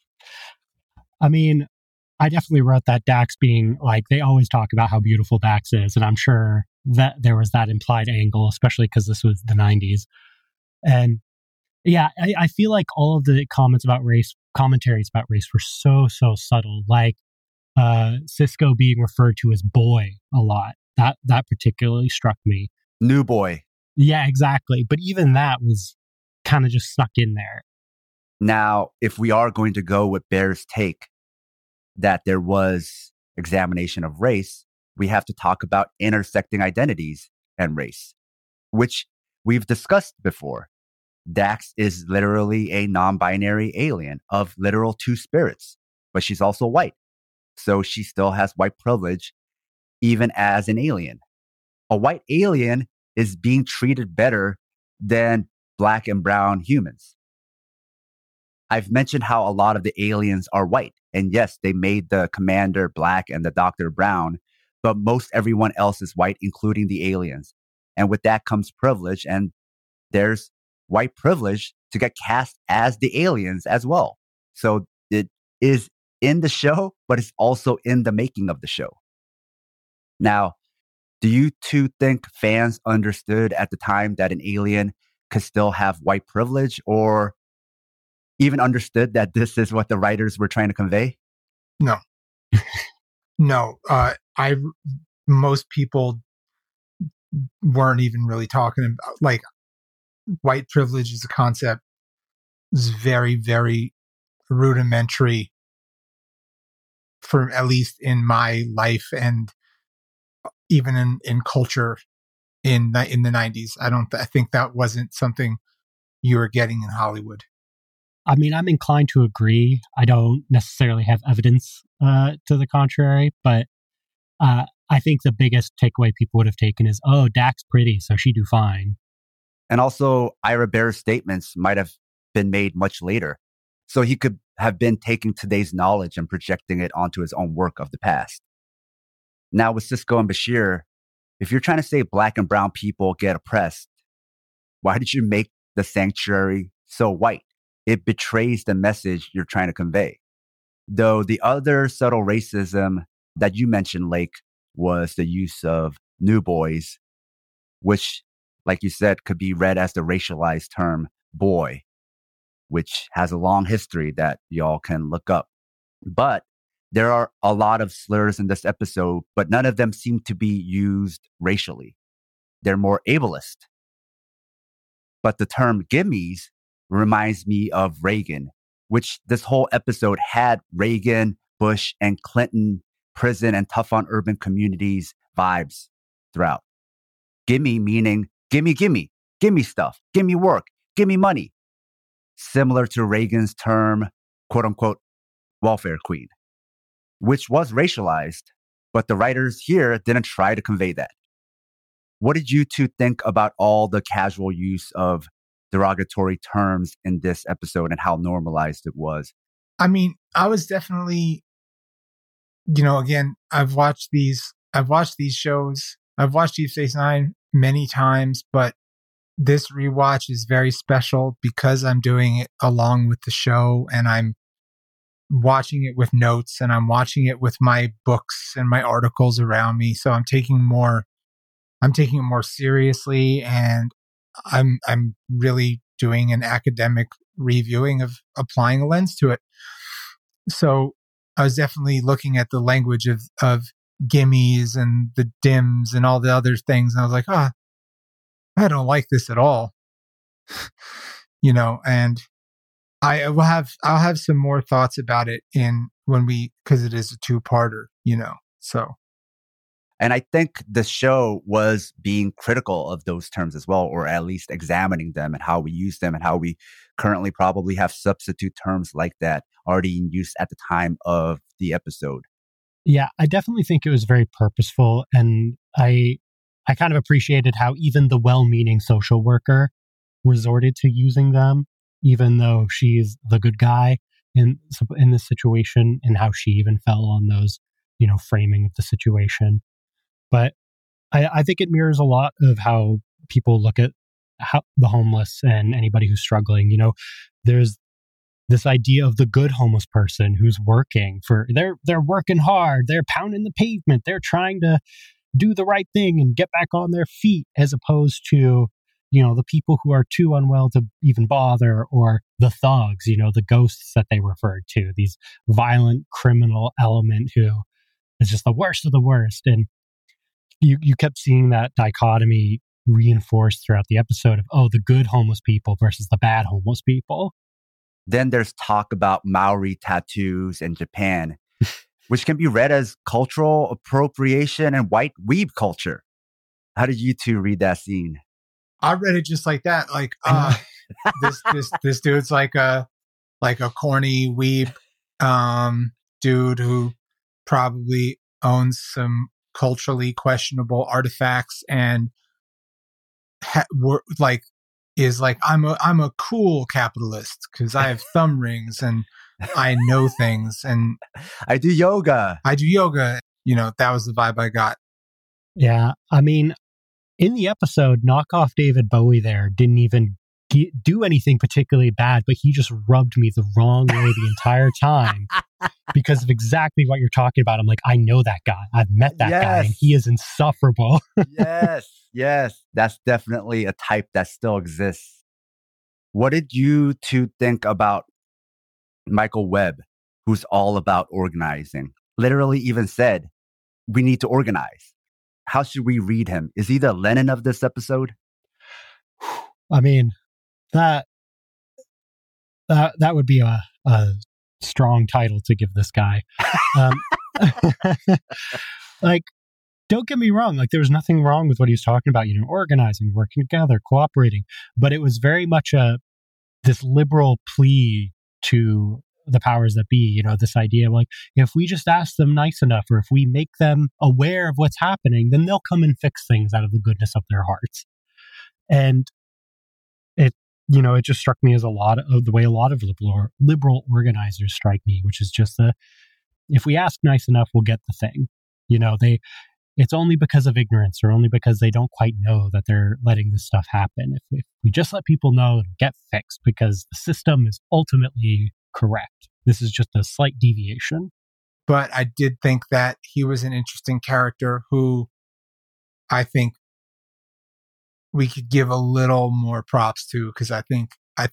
I mean, I definitely wrote that Dax being like, they always talk about how beautiful Dax is. And I'm sure that there was that implied angle, especially because this was the 90s. And yeah, I feel like all of the commentaries about race were so subtle. Like Sisko being referred to as boy a lot. That particularly struck me. New boy. Yeah, exactly. But even that was kind of just snuck in there. Now, if we are going to go with Bear's take that there was examination of race, we have to talk about intersecting identities and race, which we've discussed before. Dax is literally a non-binary alien of literal two spirits, but she's also white. So she still has white privilege, even as an alien. A white alien is being treated better than black and brown humans. I've mentioned how a lot of the aliens are white. And yes, they made the commander black and the doctor brown, but most everyone else is white, including the aliens. And with that comes privilege. And there's white privilege to get cast as the aliens as well. So it is in the show, but it's also in the making of the show. Now, do you two think fans understood at the time that an alien could still have white privilege, or even understood that this is what the writers were trying to convey? No. No. Most people weren't even really talking about, like, white privilege as a concept is very, very rudimentary for, at least in my life and even in culture in the 90s. I think that wasn't something you were getting in Hollywood. I mean, I'm inclined to agree. I don't necessarily have evidence to the contrary, but I think the biggest takeaway people would have taken is, oh, Dax pretty, so she do fine. And also, Ira Bear's statements might have been made much later. So he could have been taking today's knowledge and projecting it onto his own work of the past. Now with Sisko and Bashir, if you're trying to say black and brown people get oppressed, why did you make the sanctuary so white? It betrays the message you're trying to convey. Though the other subtle racism that you mentioned, Lake, was the use of new boys, which, like you said, could be read as the racialized term boy, which has a long history that y'all can look up. But there are a lot of slurs in this episode, but none of them seem to be used racially. They're more ableist. But the term gimmies reminds me of Reagan, which this whole episode had Reagan, Bush, and Clinton prison and tough on urban communities vibes throughout. Gimme meaning gimme stuff, gimme work, gimme money. Similar to Reagan's term, quote unquote, welfare queen, which was racialized, but the writers here didn't try to convey that. What did you two think about all the casual use of derogatory terms in this episode and how normalized it was? I mean, I was definitely, again, I've watched these shows. I've watched Deep Space Nine many times, but this rewatch is very special because I'm doing it along with the show, and I'm watching it with notes, and I'm watching it with my books and my articles around me. So I'm taking it more seriously, and I'm really doing an academic reviewing of applying a lens to it. So I was definitely looking at the language of gimmies and the dims and all the other things, and I was like, I don't like this at all. And I'll have some more thoughts about it because it is a two-parter, so. And I think the show was being critical of those terms as well, or at least examining them and how we use them and how we currently probably have substitute terms like that already in use at the time of the episode. Yeah, I definitely think it was very purposeful. And I kind of appreciated how even the well-meaning social worker resorted to using them, even though she's the good guy in this situation, and how she even fell on those, framing of the situation. But I think it mirrors a lot of how people look at the homeless and anybody who's struggling. There's this idea of the good homeless person who's working they're working hard, they're pounding the pavement, they're trying to do the right thing and get back on their feet, as opposed to, the people who are too unwell to even bother, or the thugs, the ghosts that they referred to, these violent criminal element who is just the worst of the worst. And you kept seeing that dichotomy reinforced throughout the episode of, the good homeless people versus the bad homeless people. Then there's talk about Maori tattoos in Japan, which can be read as cultural appropriation and white weeb culture. How did you two read that scene? I read it just like that. Like, this dude's like a corny weeb dude who probably owns some culturally questionable artifacts and is like, I'm a cool capitalist because I have thumb rings and I know things and I do yoga. That was the vibe I got. Yeah, I mean, in the episode, knockoff David Bowie there didn't even do anything particularly bad, but he just rubbed me the wrong way the entire time because of exactly what you're talking about. I'm like, I know that guy. I've met that guy, and he is insufferable. Yes. That's definitely a type that still exists. What did you two think about Michael Webb, who's all about organizing? Literally even said, we need to organize. How should we read him? Is he the Lenin of this episode? I mean, that would be a strong title to give this guy. Like, don't get me wrong. Like, there was nothing wrong with what he was talking about, organizing, working together, cooperating. But it was very much this liberal plea to the powers that be, this idea of like, if we just ask them nice enough, or if we make them aware of what's happening, then they'll come and fix things out of the goodness of their hearts. And it just struck me as a lot of the way a lot of liberal organizers strike me, which is just if we ask nice enough, we'll get the thing. It's only because of ignorance, or only because they don't quite know that they're letting this stuff happen. If we just let people know, it'll get fixed because the system is ultimately correct. This is just a slight deviation. But I did think that he was an interesting character who I think we could give a little more props to, because I think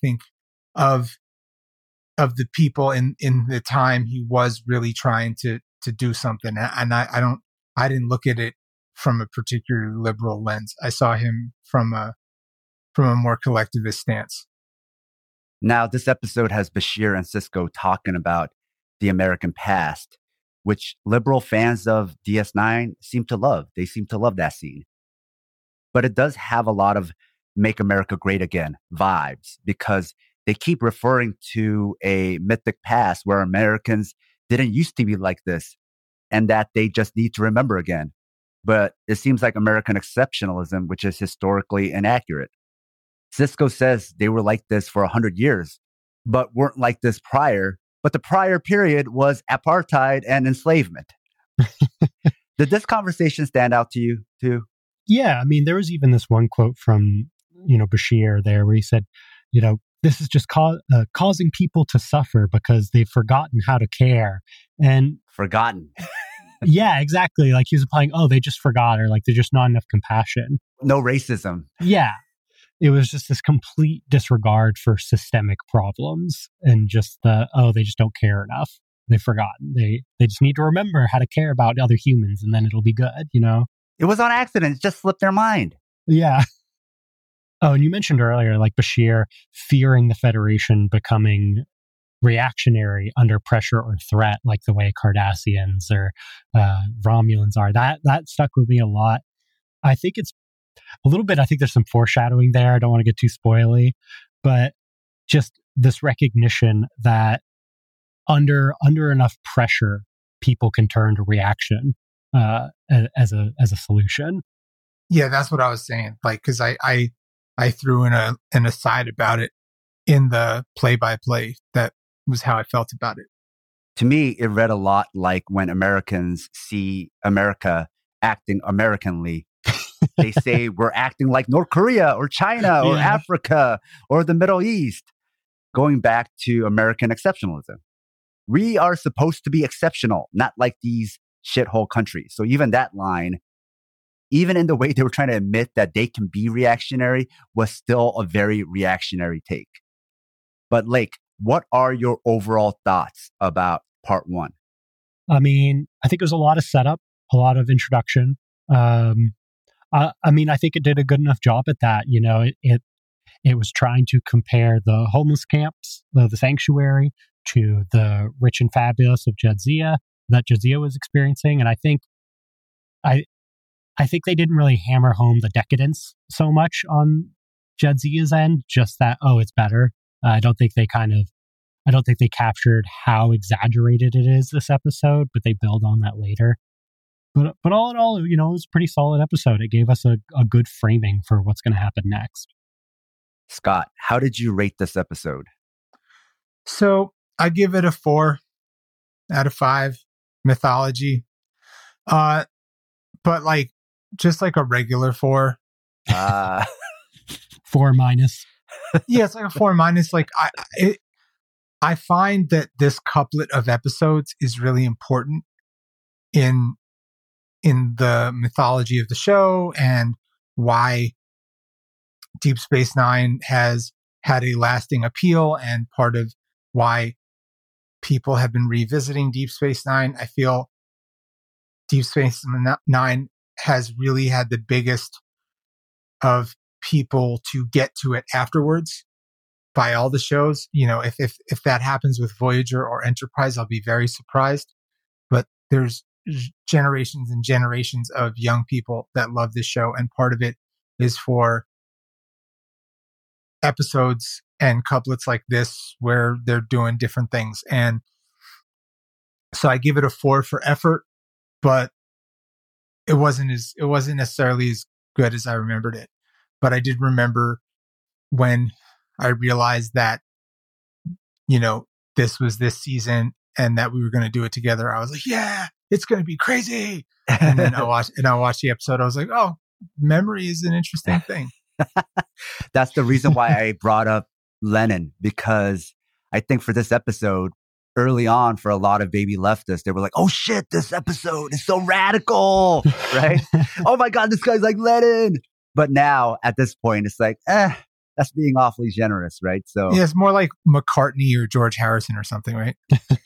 of the people in the time he was really trying to do something, and I didn't look at it from a particularly liberal lens. I saw him from a more collectivist stance. Now, this episode has Bashir and Sisko talking about the American past, which liberal fans of DS9 seem to love. They seem to love that scene. But it does have a lot of Make America Great Again vibes, because they keep referring to a mythic past where Americans didn't used to be like this, and that they just need to remember again. But it seems like American exceptionalism, which is historically inaccurate. Sisko says they were like this for 100 years, but weren't like this prior. But the prior period was apartheid and enslavement. Did this conversation stand out to you too? Yeah, I mean, there was even this one quote from, Bashir there where he said, this is just causing people to suffer because they've forgotten how to care. And forgotten. Yeah, exactly. Like he was implying, they just forgot, or like there's just not enough compassion. No racism. Yeah. It was just this complete disregard for systemic problems, and just they just don't care enough. They've forgotten. They just need to remember how to care about other humans, and then it'll be good, It was on accident. It just slipped their mind. Yeah. Oh, and you mentioned earlier, like Bashir fearing the Federation becoming reactionary under pressure or threat, like the way Cardassians or Romulans are. That stuck with me a lot. I think it's a little bit. I think there's some foreshadowing there. I don't want to get too spoily, but just this recognition that under enough pressure, people can turn to reaction as a solution. Yeah, that's what I was saying. Like, because I threw in an aside about it in the play-by-play. That was how I felt about it. To me, it read a lot like when Americans see America acting Americanly. They say we're acting like North Korea or China or Africa or the Middle East, going back to American exceptionalism. We are supposed to be exceptional, not like these shithole countries. So even that line, even in the way they were trying to admit that they can be reactionary, was still a very reactionary take. But Lake, what are your overall thoughts about part one? I mean, I think it was a lot of setup, a lot of introduction. I mean, I think it did a good enough job at that. You know, it was trying to compare the homeless camps, the sanctuary, to the rich and fabulous of Jadzia that Jadzia was experiencing. And I think they didn't really hammer home the decadence so much on Jadzia's end, just that, oh, it's better. I don't think they captured how exaggerated it is this episode, but they build on that later. But all in all, you know, it was a pretty solid episode. It gave us a good framing for what's going to happen next. Scott, how did you rate this episode? So I give it a 4 out of 5 mythology. But like, just like a regular 4. 4 minus. Yeah, it's like a 4 minus. Like I find that this couplet of episodes is really important in the mythology of the show and why Deep Space Nine has had a lasting appeal and part of why people have been revisiting Deep Space Nine. I feel Deep Space Nine has really had the biggest of people to get to it afterwards by all the shows. You know, if that happens with Voyager or Enterprise, I'll be very surprised. But there's generations and generations of young people that love this show, and part of it is for episodes and couplets like this where they're doing different things. And so I give it a 4 for effort, but it wasn't necessarily as good as I remembered it. But I did remember when I realized that, you know, this was this season and that we were going to do it together. I was like, yeah, it's going to be crazy. And then I watched the episode. I was like, oh, memory is an interesting thing. That's the reason why I brought up Lennon, because I think for this episode, early on, for a lot of baby leftists, they were like, oh shit, this episode is so radical, right? Oh my God, this guy's like Lennon. But now at this point, it's like, that's being awfully generous, right? So yeah, it's more like McCartney or George Harrison or something, right?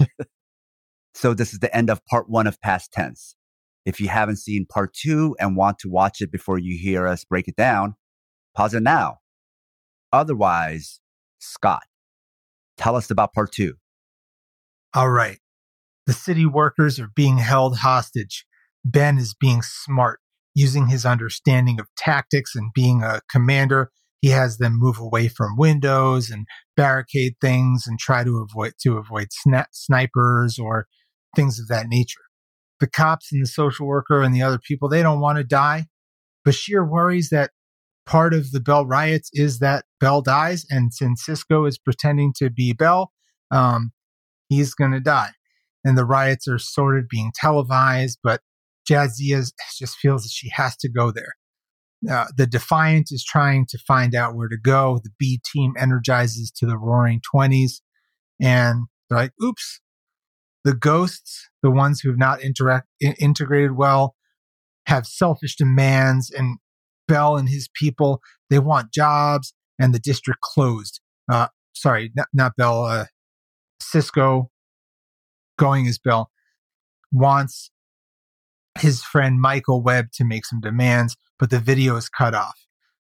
So this is the end of part 1 of Past Tense. If you haven't seen part 2 and want to watch it before you hear us break it down, pause it now. Otherwise, Scott, tell us about part 2. All right. The city workers are being held hostage. Ben is being smart, using his understanding of tactics and being a commander. He has them move away from windows and barricade things and try to avoid snipers or things of that nature. The cops and the social worker and the other people, they don't want to die. Bashir worries that part of the Bell riots is that Bell dies, and since Sisko is pretending to be Bell, he's going to die. And the riots are sort of being televised, but Jadzia just feels that she has to go there. The Defiant is trying to find out where to go. The B team energizes to the Roaring 20s, and they're like, oops. The Ghosts, the ones who have not integrated well, have selfish demands, and Bell and his people, they want jobs, and the district closed. Sorry, not Bell. Sisko, going as Bell, wants his friend Michael Webb to make some demands, but the video is cut off.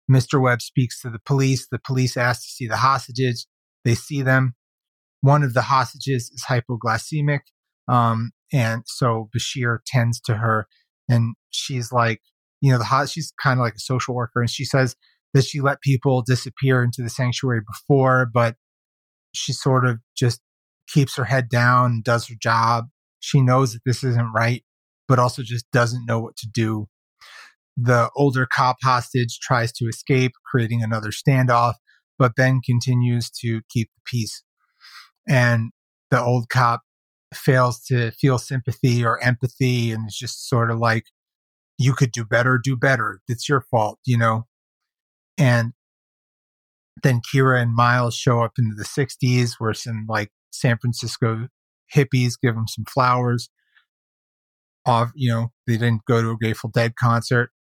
Mr. Webb speaks to the police. The police ask to see the hostages. They see them. One of the hostages is hypoglycemic. And so Bashir tends to her, and she's like, she's kind of like a social worker. And she says that she let people disappear into the sanctuary before, but she sort of just keeps her head down and does her job. She knows that this isn't right, but also just doesn't know what to do. The older cop hostage tries to escape, creating another standoff, but Ben continues to keep the peace. And the old cop fails to feel sympathy or empathy, and it's just sort of like, you could do better. It's your fault, And then Kira and Miles show up into the 60s, where some like San Francisco hippies give them some flowers. They didn't go to a Grateful Dead concert.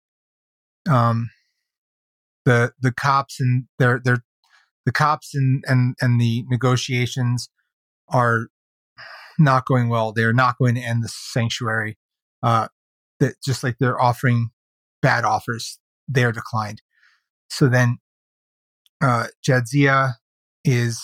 The cops and the cops and the negotiations are not going well. They're not going to end the sanctuary. That just like they're offering bad offers, they're declined. So then Jadzia is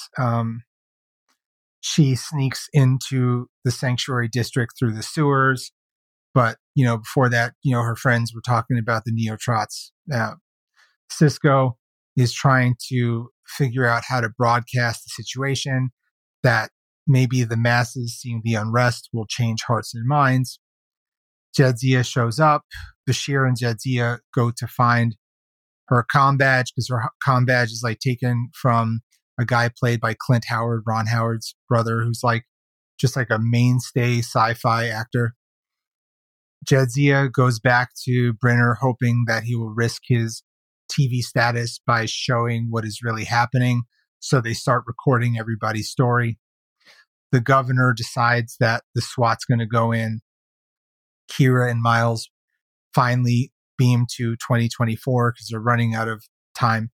she sneaks into the sanctuary district through the sewers. But, before that, her friends were talking about the Neotrots. Cisco is trying to figure out how to broadcast the situation, that maybe the masses seeing the unrest will change hearts and minds. Jadzia shows up. Bashir and Jadzia go to find her comm badge, because her comm badge is like taken from a guy played by Clint Howard, Ron Howard's brother, who's like just like a mainstay sci-fi actor. Jadzia goes back to Brenner, hoping that he will risk his TV status by showing what is really happening. So they start recording everybody's story. The governor decides that the SWAT's going to go in. Kira and Miles finally beam to 2024 because they're running out of time.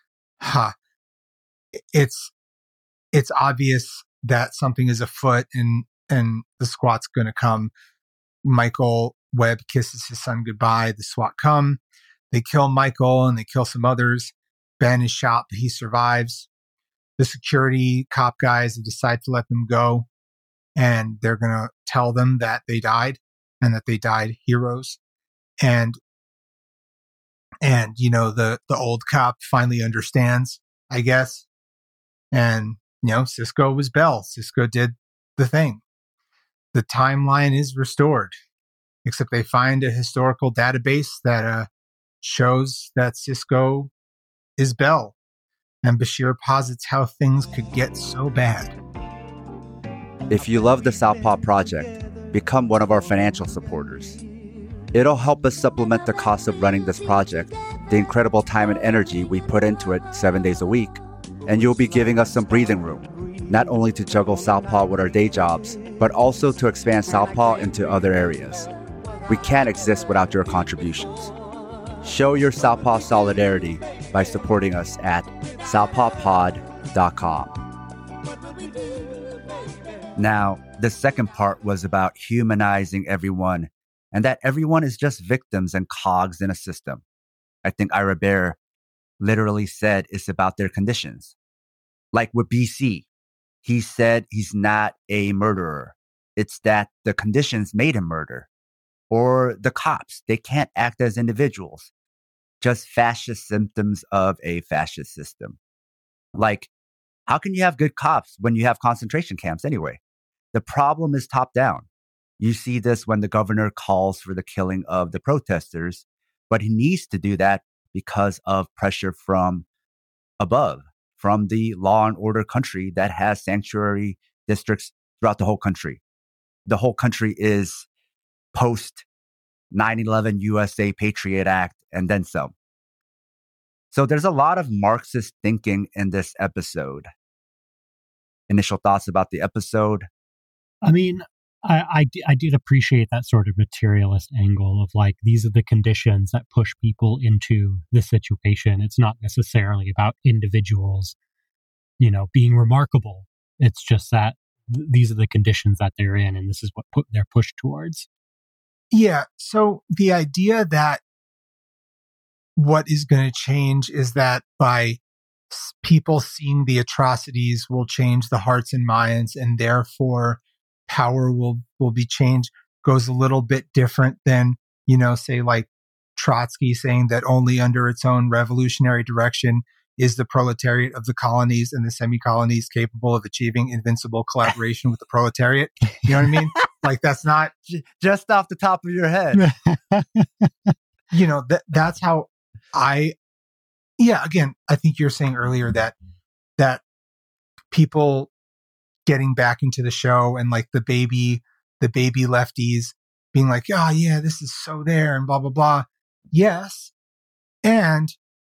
It's obvious that something is afoot, and the SWAT's going to come. Michael Webb kisses his son goodbye. The SWAT come. They kill Michael and they kill some others. Ben is shot, but he survives. The security cop guys decide to let them go, and they're going to tell them that they died and that they died heroes. And the old cop finally understands, I guess. And, Cisco was Bell. Cisco did the thing. The timeline is restored, except they find a historical database that shows that Cisco is Bell. And Bashir posits how things could get so bad. If you love the Southpaw Project, become one of our financial supporters. It'll help us supplement the cost of running this project, the incredible time and energy we put into it 7 days a week, and you'll be giving us some breathing room, not only to juggle Southpaw with our day jobs, but also to expand Southpaw into other areas. We can't exist without your contributions. Show your Southpaw solidarity by supporting us at southpawpod.com. Now, the second part was about humanizing everyone, and that everyone is just victims and cogs in a system. I think Ira Bear literally said it's about their conditions. Like with BC, he said he's not a murderer. It's that the conditions made him murder. Or the cops, they can't act as individuals. Just fascist symptoms of a fascist system. Like, how can you have good cops when you have concentration camps anyway? The problem is top down. You see this when the governor calls for the killing of the protesters, but he needs to do that because of pressure from above, from the law and order country that has sanctuary districts throughout the whole country. The whole country is post 9/11 USA Patriot Act and then some. So there's a lot of Marxist thinking in this episode. Initial thoughts about the episode? I mean, I did appreciate that sort of materialist angle of like, these are the conditions that push people into this situation. It's not necessarily about individuals, being remarkable. It's just that these are the conditions that they're in, and this is what they're pushed towards. Yeah. So the idea that what is going to change is that by people seeing the atrocities will change the hearts and minds, and therefore power will be changed. Goes a little bit different than, say like Trotsky saying that only under its own revolutionary direction is the proletariat of the colonies and the semi-colonies capable of achieving invincible collaboration with the proletariat. You know what I mean? Like, that's not just off the top of your head. That's how again, I think you're saying earlier that people getting back into the show and like the baby lefties being like, oh yeah, this is so there and blah, blah, blah. Yes. And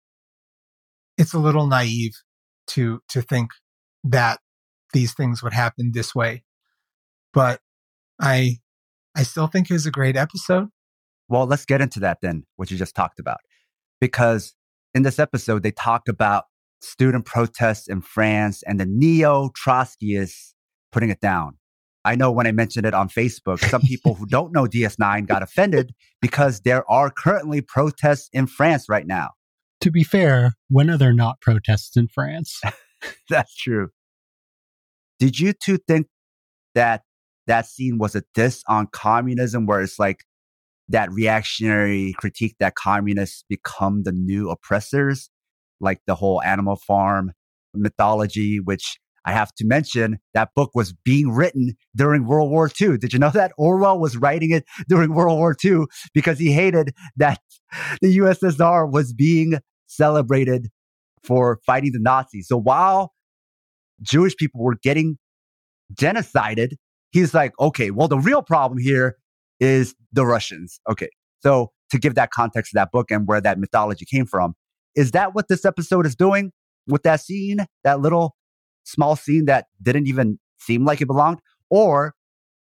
it's a little naive to think that these things would happen this way. But I still think it was a great episode. Well, let's get into that then, what you just talked about. Because in this episode, they talk about student protests in France and the neo-Trotskyists putting it down. I know when I mentioned it on Facebook, some people who don't know DS9 got offended because there are currently protests in France right now. To be fair, when are there not protests in France? That's true. Did you two think that scene was a diss on communism, where it's like that reactionary critique that communists become the new oppressors, like the whole Animal Farm mythology, which I have to mention, that book was being written during World War II. Did you know that? Orwell was writing it during World War II because he hated that the USSR was being celebrated for fighting the Nazis. So while Jewish people were getting genocided, he's like, okay, well, the real problem here is the Russians. Okay. So to give that context to that book and where that mythology came from, is that what this episode is doing with that scene, that little small scene that didn't even seem like it belonged? Or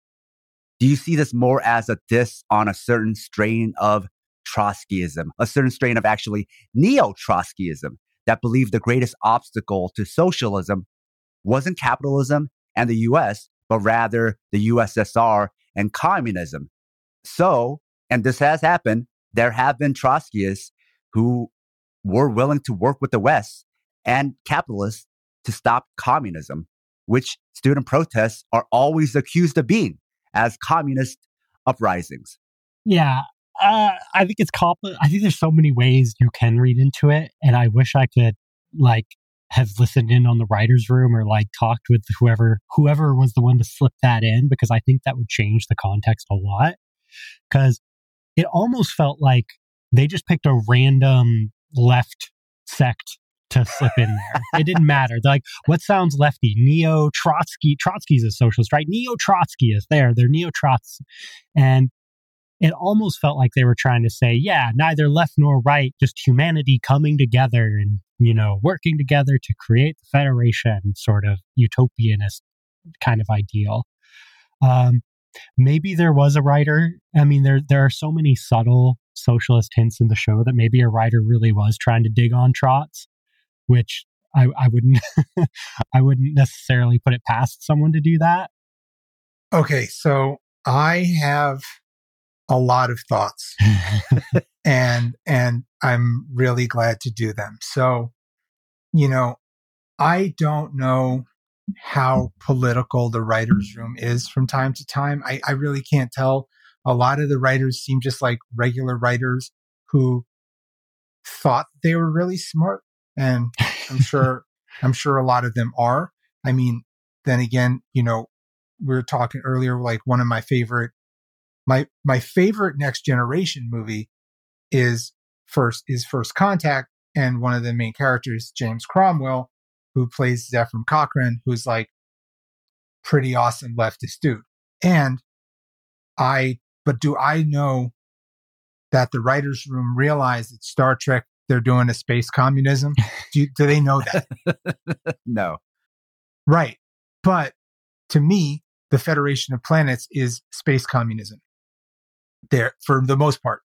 do you see this more as a diss on a certain strain of Trotskyism, a certain strain of actually neo-Trotskyism that believed the greatest obstacle to socialism wasn't capitalism and the US, but rather the USSR and communism? So, and this has happened, there have been Trotskyists who were willing to work with the West and capitalists to stop communism, which student protests are always accused of being as communist uprisings. Yeah. I think it's I think there's so many ways you can read into it, and I wish I could have listened in on the writer's room or talked with whoever was the one to slip that in, because I think that would change the context a lot. Because it almost felt like they just picked a random left sect to slip in there. It didn't matter. They're like, what sounds lefty? Neo-Trotsky. Trotsky's a socialist, right? Neo-Trotsky is there. They're neo-Trots. And it almost felt like they were trying to say, yeah, neither left nor right, just humanity coming together and, working together to create the Federation, sort of utopianist kind of ideal. Maybe there was a writer. I mean, there are so many subtle socialist hints in the show that maybe a writer really was trying to dig on Trots, which I wouldn't I wouldn't necessarily put it past someone to do that. Okay, so I have a lot of thoughts and I'm really glad to do them. So, I don't know how political the writer's room is from time to time. I really can't tell. A lot of the writers seem just like regular writers who thought they were really smart. And I'm sure a lot of them are. I mean, then again, we were talking earlier, like one of my favorite Next Generation movie is First Contact, and one of the main characters, James Cromwell, who plays Zefram Cochrane, who's like pretty awesome leftist dude. But do I know that the writers' room realized that Star Trek, they're doing a space communism? Do they know that? No. Right. But to me, the Federation of Planets is space communism. There, for the most part,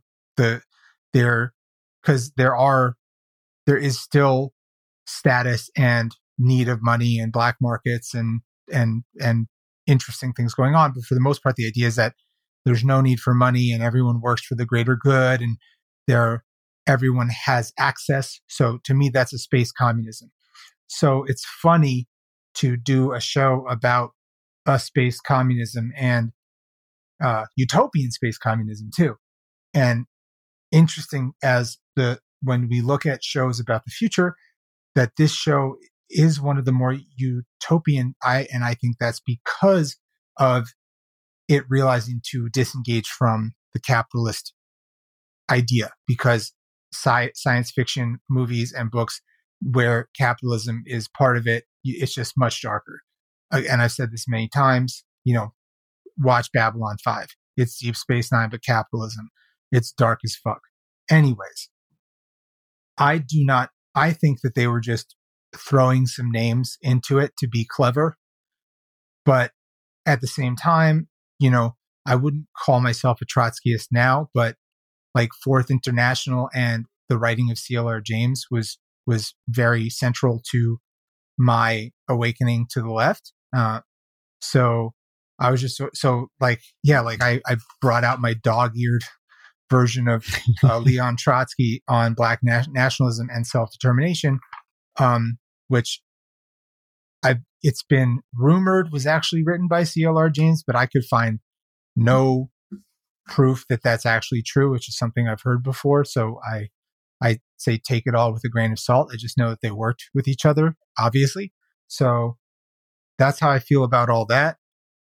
because there is still status and need of money and black markets and interesting things going on. But for the most part, the idea is that there's no need for money and everyone works for the greater good. And everyone has access. So to me, that's a space communism. So it's funny to do a show about a space communism and utopian space communism too. And interesting as when we look at shows about the future, that this show is one of the more utopian. And I think that's because of it realizing to disengage from the capitalist idea, because science fiction movies and books where capitalism is part of it, it's just much darker. And I've said this many times, watch Babylon 5. It's Deep Space Nine, but capitalism. It's dark as fuck. Anyways, I think that they were just throwing some names into it to be clever. But at the same time, I wouldn't call myself a Trotskyist now, but like Fourth International and the writing of C.L.R. James was very central to my awakening to the left. So I was just I brought out my dog-eared version of Leon Trotsky on Black nationalism and self-determination, which it's been rumored was actually written by C.L.R. James, but I could find no proof that that's actually true, which is something I've heard before. So I say take it all with a grain of salt. I just know that they worked with each other, obviously. So that's how I feel about all that.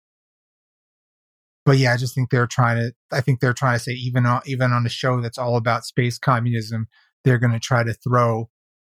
But yeah, I just think they're trying to say even on a show that's all about space communism, they're going to try to throw,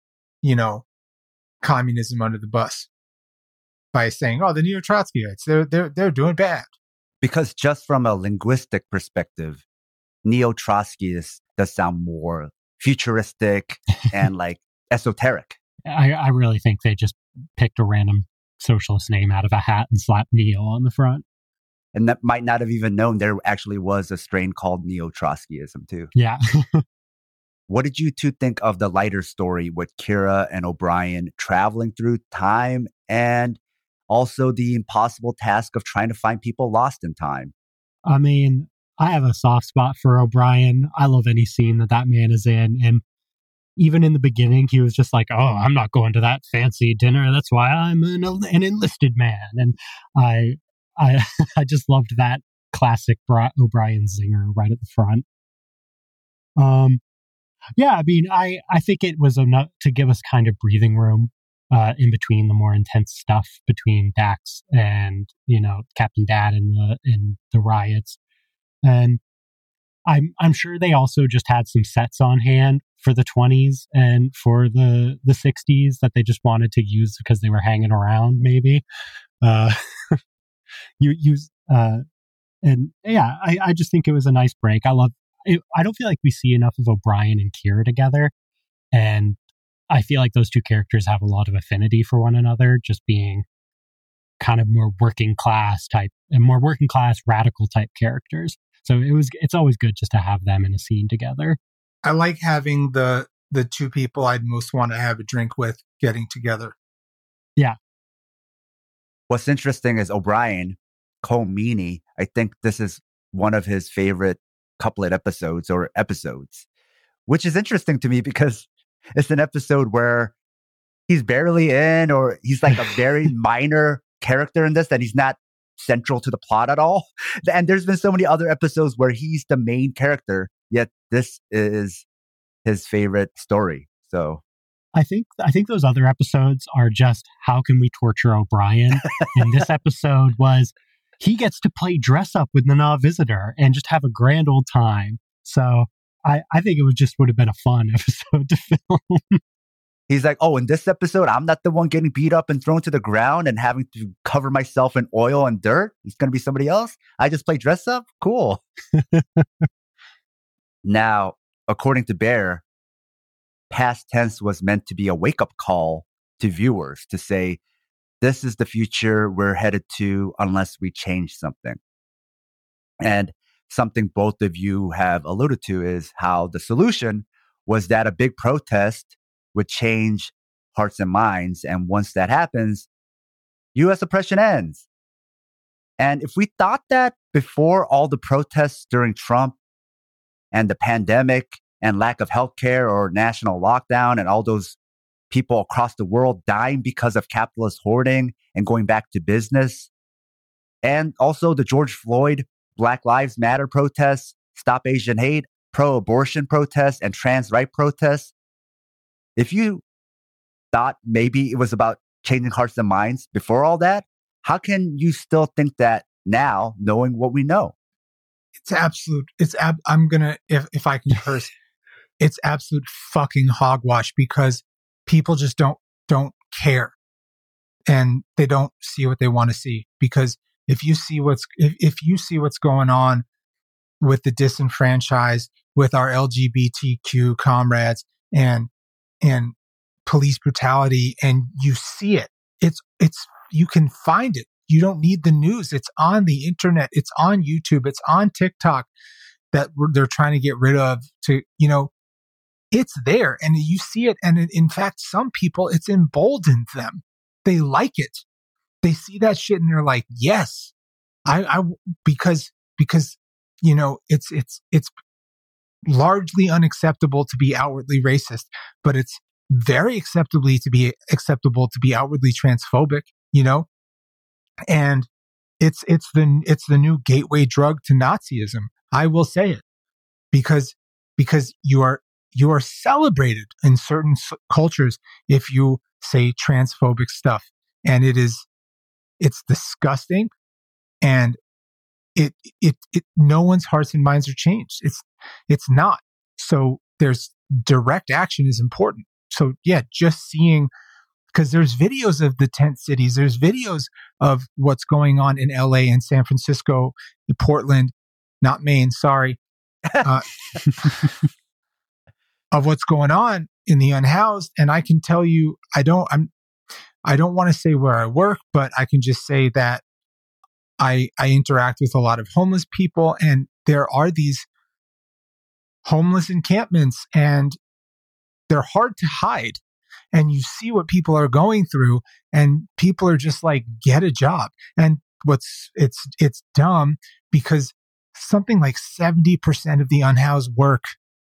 communism under the bus by saying, "Oh, the neo-Trotskyites, they're doing bad." Because just from a linguistic perspective, neo-Trotskyist does sound more futuristic and like esoteric. I really think they just picked a random socialist name out of a hat and slapped neo on the front. And that might not have even known there actually was a strain called neo-Trotskyism too. Yeah. What did you two think of the lighter story with Kira and O'Brien traveling through time, and also the impossible task of trying to find people lost in time? I mean, I have a soft spot for O'Brien. I love any scene that man is in. And even in the beginning, he was just like, "Oh, I'm not going to that fancy dinner. That's why I'm an enlisted man." And I just loved that classic O'Brien zinger right at the front. Yeah, I mean, I think it was enough to give us kind of breathing room in between the more intense stuff between Dax and Captain Dad and the riots. And I'm sure they also just had some sets on hand for the 20s and for the 60s that they just wanted to use because they were hanging around, maybe. And yeah, I just think it was a nice break. I don't feel like we see enough of O'Brien and Kira together, and I feel like those two characters have a lot of affinity for one another, just being kind of more working class radical type characters. So it's always good just to have them in a scene together. I like having the two people I'd most want to have a drink with getting together. Yeah. What's interesting is O'Brien, Colm Meaney, I think this is one of his favorite couplet episodes, which is interesting to me because it's an episode where he's barely in, or he's like a very minor character in this, that he's not central to the plot at all. And there's been so many other episodes where he's the main character, yet this is his favorite story. So I think those other episodes are just, how can we torture O'Brien? And this episode was, he gets to play dress up with the Na'vi visitor and just have a grand old time. So I think it would have been a fun episode to film. He's like, "Oh, in this episode, I'm not the one getting beat up and thrown to the ground and having to cover myself in oil and dirt. It's going to be somebody else. I just play dress up? Cool." Now, according to Bear, past tense was meant to be a wake-up call to viewers to say, this is the future we're headed to unless we change something. And something both of you have alluded to is how the solution was that a big protest would change hearts and minds. And once that happens, U.S. oppression ends. And if we thought that before all the protests during Trump and the pandemic and lack of healthcare or national lockdown and all those people across the world dying because of capitalist hoarding and going back to business. And also the George Floyd Black Lives Matter protests, Stop Asian Hate, pro-abortion protests, and trans rights protests. If you thought maybe it was about changing hearts and minds before all that, how can you still think that now, knowing what we know? It's absolute. I'm gonna, if I can curse, it's absolute fucking hogwash because people just don't care, and they don't see what they want to see. Because if you see what's going on with the disenfranchised, with our LGBTQ comrades, and police brutality, and you see it, it's you can find it. You don't need the news. It's on the internet. It's on YouTube. It's on TikTok that they're trying to get rid of. It's there, and you see it. And in fact, some people, it's emboldened them. They like it. They see that shit and they're like, yes, because it's largely unacceptable to be outwardly racist, but it's very acceptable to be outwardly transphobic, and it's the new gateway drug to Nazism. I will say it because you are celebrated in certain cultures if you say transphobic stuff, and it's disgusting, and it no one's hearts and minds are changed. It's not. So there's direct action is important. So yeah, just seeing, because there's videos of the tent cities, there's videos of what's going on in LA and San Francisco, Portland, not Maine, sorry, of what's going on in the unhoused. And I can tell you, I don't want to say where I work, but I can just say that I interact with a lot of homeless people, and there are these homeless encampments, and they're hard to hide. And you see what people are going through, and people are just like, get a job. And it's dumb because something like 70% of the unhoused work.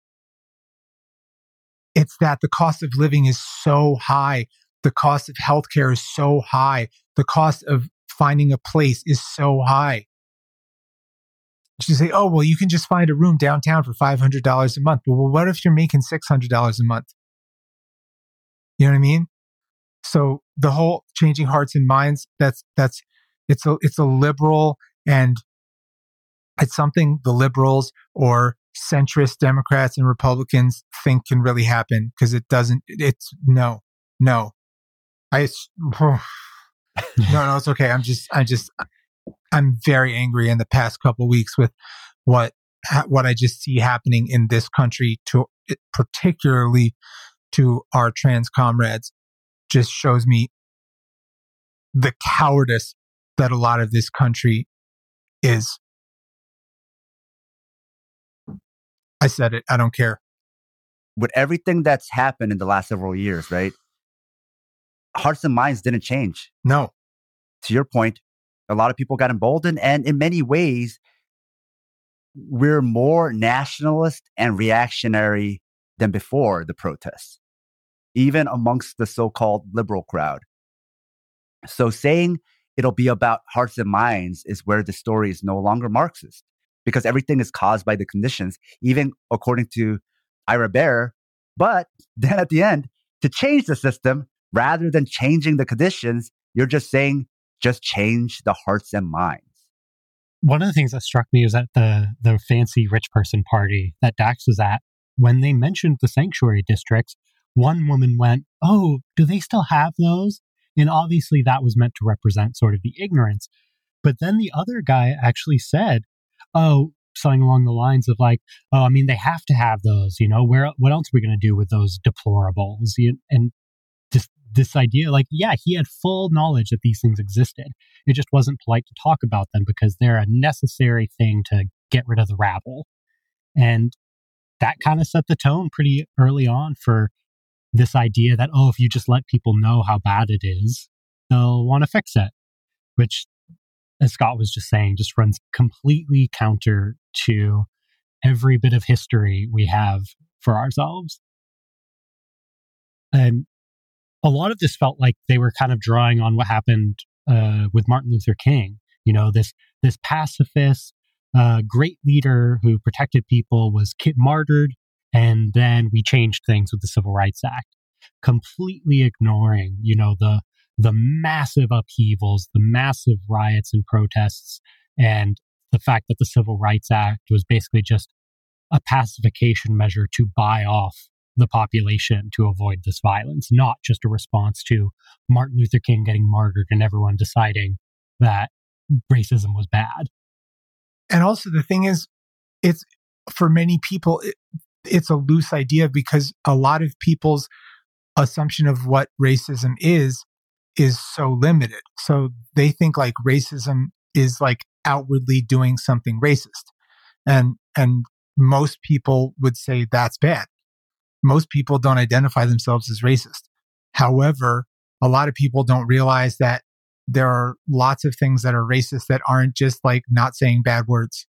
It's that the cost of living is so high. The cost of healthcare is so high. The cost of finding a place is so high. You say, oh, well, you can just find a room downtown for $500 a month. Well, what if you're making $600 a month? You know what I mean? So the whole changing hearts and minds, it's a liberal, and it's something the liberals or centrist Democrats and Republicans think can really happen, because it doesn't. It's no. No, it's okay. I'm very angry in the past couple of weeks with what I just see happening in this country, particularly to our trans comrades. Just shows me the cowardice that a lot of this country is. I said it. I don't care. With everything that's happened in the last several years, right? Hearts and minds didn't change. No. To your point, a lot of people got emboldened, and in many ways, we're more nationalist and reactionary than before the protests, even amongst the so-called liberal crowd. So saying it'll be about hearts and minds is where the story is no longer Marxist, because everything is caused by the conditions, even according to Ira Bear. But then at the end, to change the system, rather than changing the conditions, you're just saying, just change the hearts and minds. One of the things that struck me is at the fancy rich person party that Dax was at, when they mentioned the sanctuary districts, one woman went, oh, do they still have those? And obviously that was meant to represent sort of the ignorance. But then the other guy actually said, oh, something along the lines of like, oh, I mean, they have to have those, what else are we going to do with those deplorables? And just this idea, like, yeah, he had full knowledge that these things existed. It just wasn't polite to talk about them because they're a necessary thing to get rid of the rabble. And that kind of set the tone pretty early on for this idea that, oh, if you just let people know how bad it is, they'll want to fix it, which, as Scott was just saying, just runs completely counter to every bit of history we have for ourselves. And a lot of this felt like they were kind of drawing on what happened with Martin Luther King. You know, this pacifist, great leader who protected people was martyred, and then we changed things with the Civil Rights Act, completely ignoring, you know, the massive upheavals, the massive riots and protests, and the fact that the Civil Rights Act was basically just a pacification measure to buy off the population to avoid this violence, not just a response to Martin Luther King getting martyred and everyone deciding that racism was bad. And also the thing is, it's for many people, it's a loose idea because a lot of people's assumption of what racism is so limited. So they think like racism is like outwardly doing something racist. And most people would say that's bad. Most people don't identify themselves as racist. However, a lot of people don't realize that there are lots of things that are racist that aren't just like not saying bad words.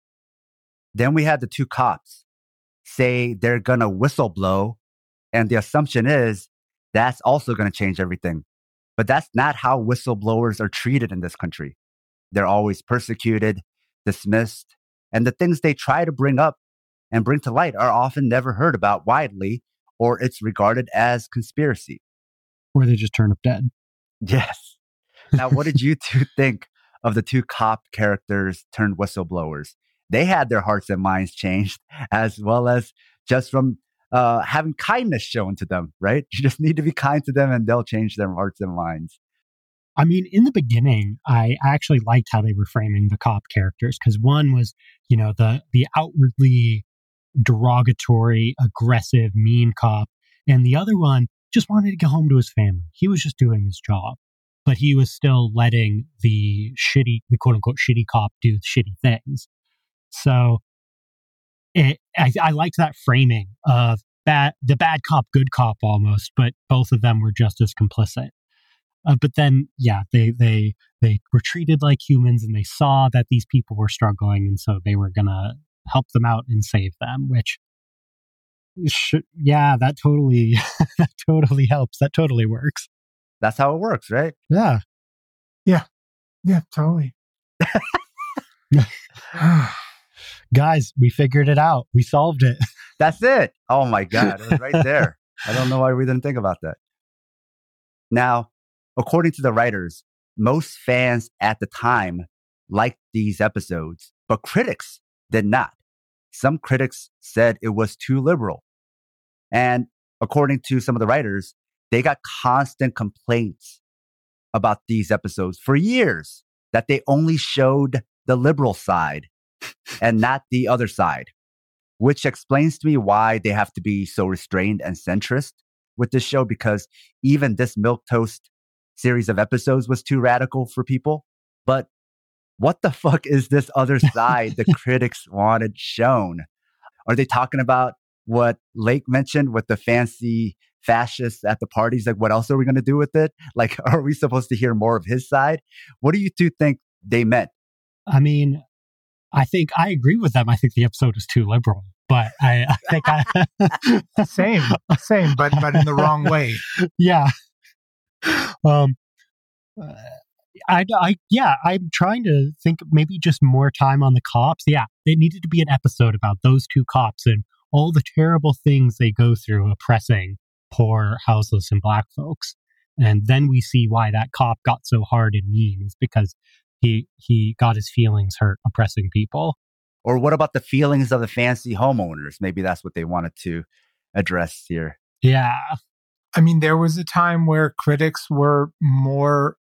Then we had the two cops say they're going to whistleblow. And the assumption is that's also going to change everything. But that's not how whistleblowers are treated in this country. They're always persecuted, dismissed, and the things they try to bring up and bring to light are often never heard about widely, or it's regarded as conspiracy. Or they just turn up dead. Yes. Now, what did you two think of the two cop characters turned whistleblowers? They had their hearts and minds changed, as well as just from having kindness shown to them, right? You just need to be kind to them and they'll change their hearts and minds. I mean, in the beginning, I actually liked how they were framing the cop characters, because one was, you know, the outwardly derogatory, aggressive, mean cop, and the other one just wanted to get home to his family. He was just doing his job, but he was still letting the quote unquote shitty cop do shitty things. So I liked that framing of the bad cop, good cop almost, but both of them were just as complicit. But then, yeah, they were treated like humans, and they saw that these people were struggling, and so they were gonna help them out and save them. Which, that totally that totally helps. That totally works. That's how it works, right? Yeah, totally. Guys, we figured it out. We solved it. That's it. Oh my God, it was right there. I don't know why we didn't think about that. Now, according to the writers, most fans at the time liked these episodes, but critics did not. Some critics said it was too liberal. And according to some of the writers, they got constant complaints about these episodes for years, that they only showed the liberal side and not the other side, which explains to me why they have to be so restrained and centrist with this show, because even this milquetoast series of episodes was too radical for people. But what the fuck is this other side the critics wanted shown? Are they talking about what Lake mentioned with the fancy fascists at the parties? Like, what else are we going to do with it? Like, are we supposed to hear more of his side? What do you two think they meant? I mean, I think I agree with them. I think the episode is too liberal, but I think same, but in the wrong way. Yeah. I'm trying to think maybe just more time on the cops. Yeah, it needed to be an episode about those two cops and all the terrible things they go through oppressing poor, houseless, and Black folks. And then we see why that cop got so hard and mean is because he got his feelings hurt oppressing people. Or what about the feelings of the fancy homeowners? Maybe that's what they wanted to address here. Yeah. I mean, there was a time where critics were more,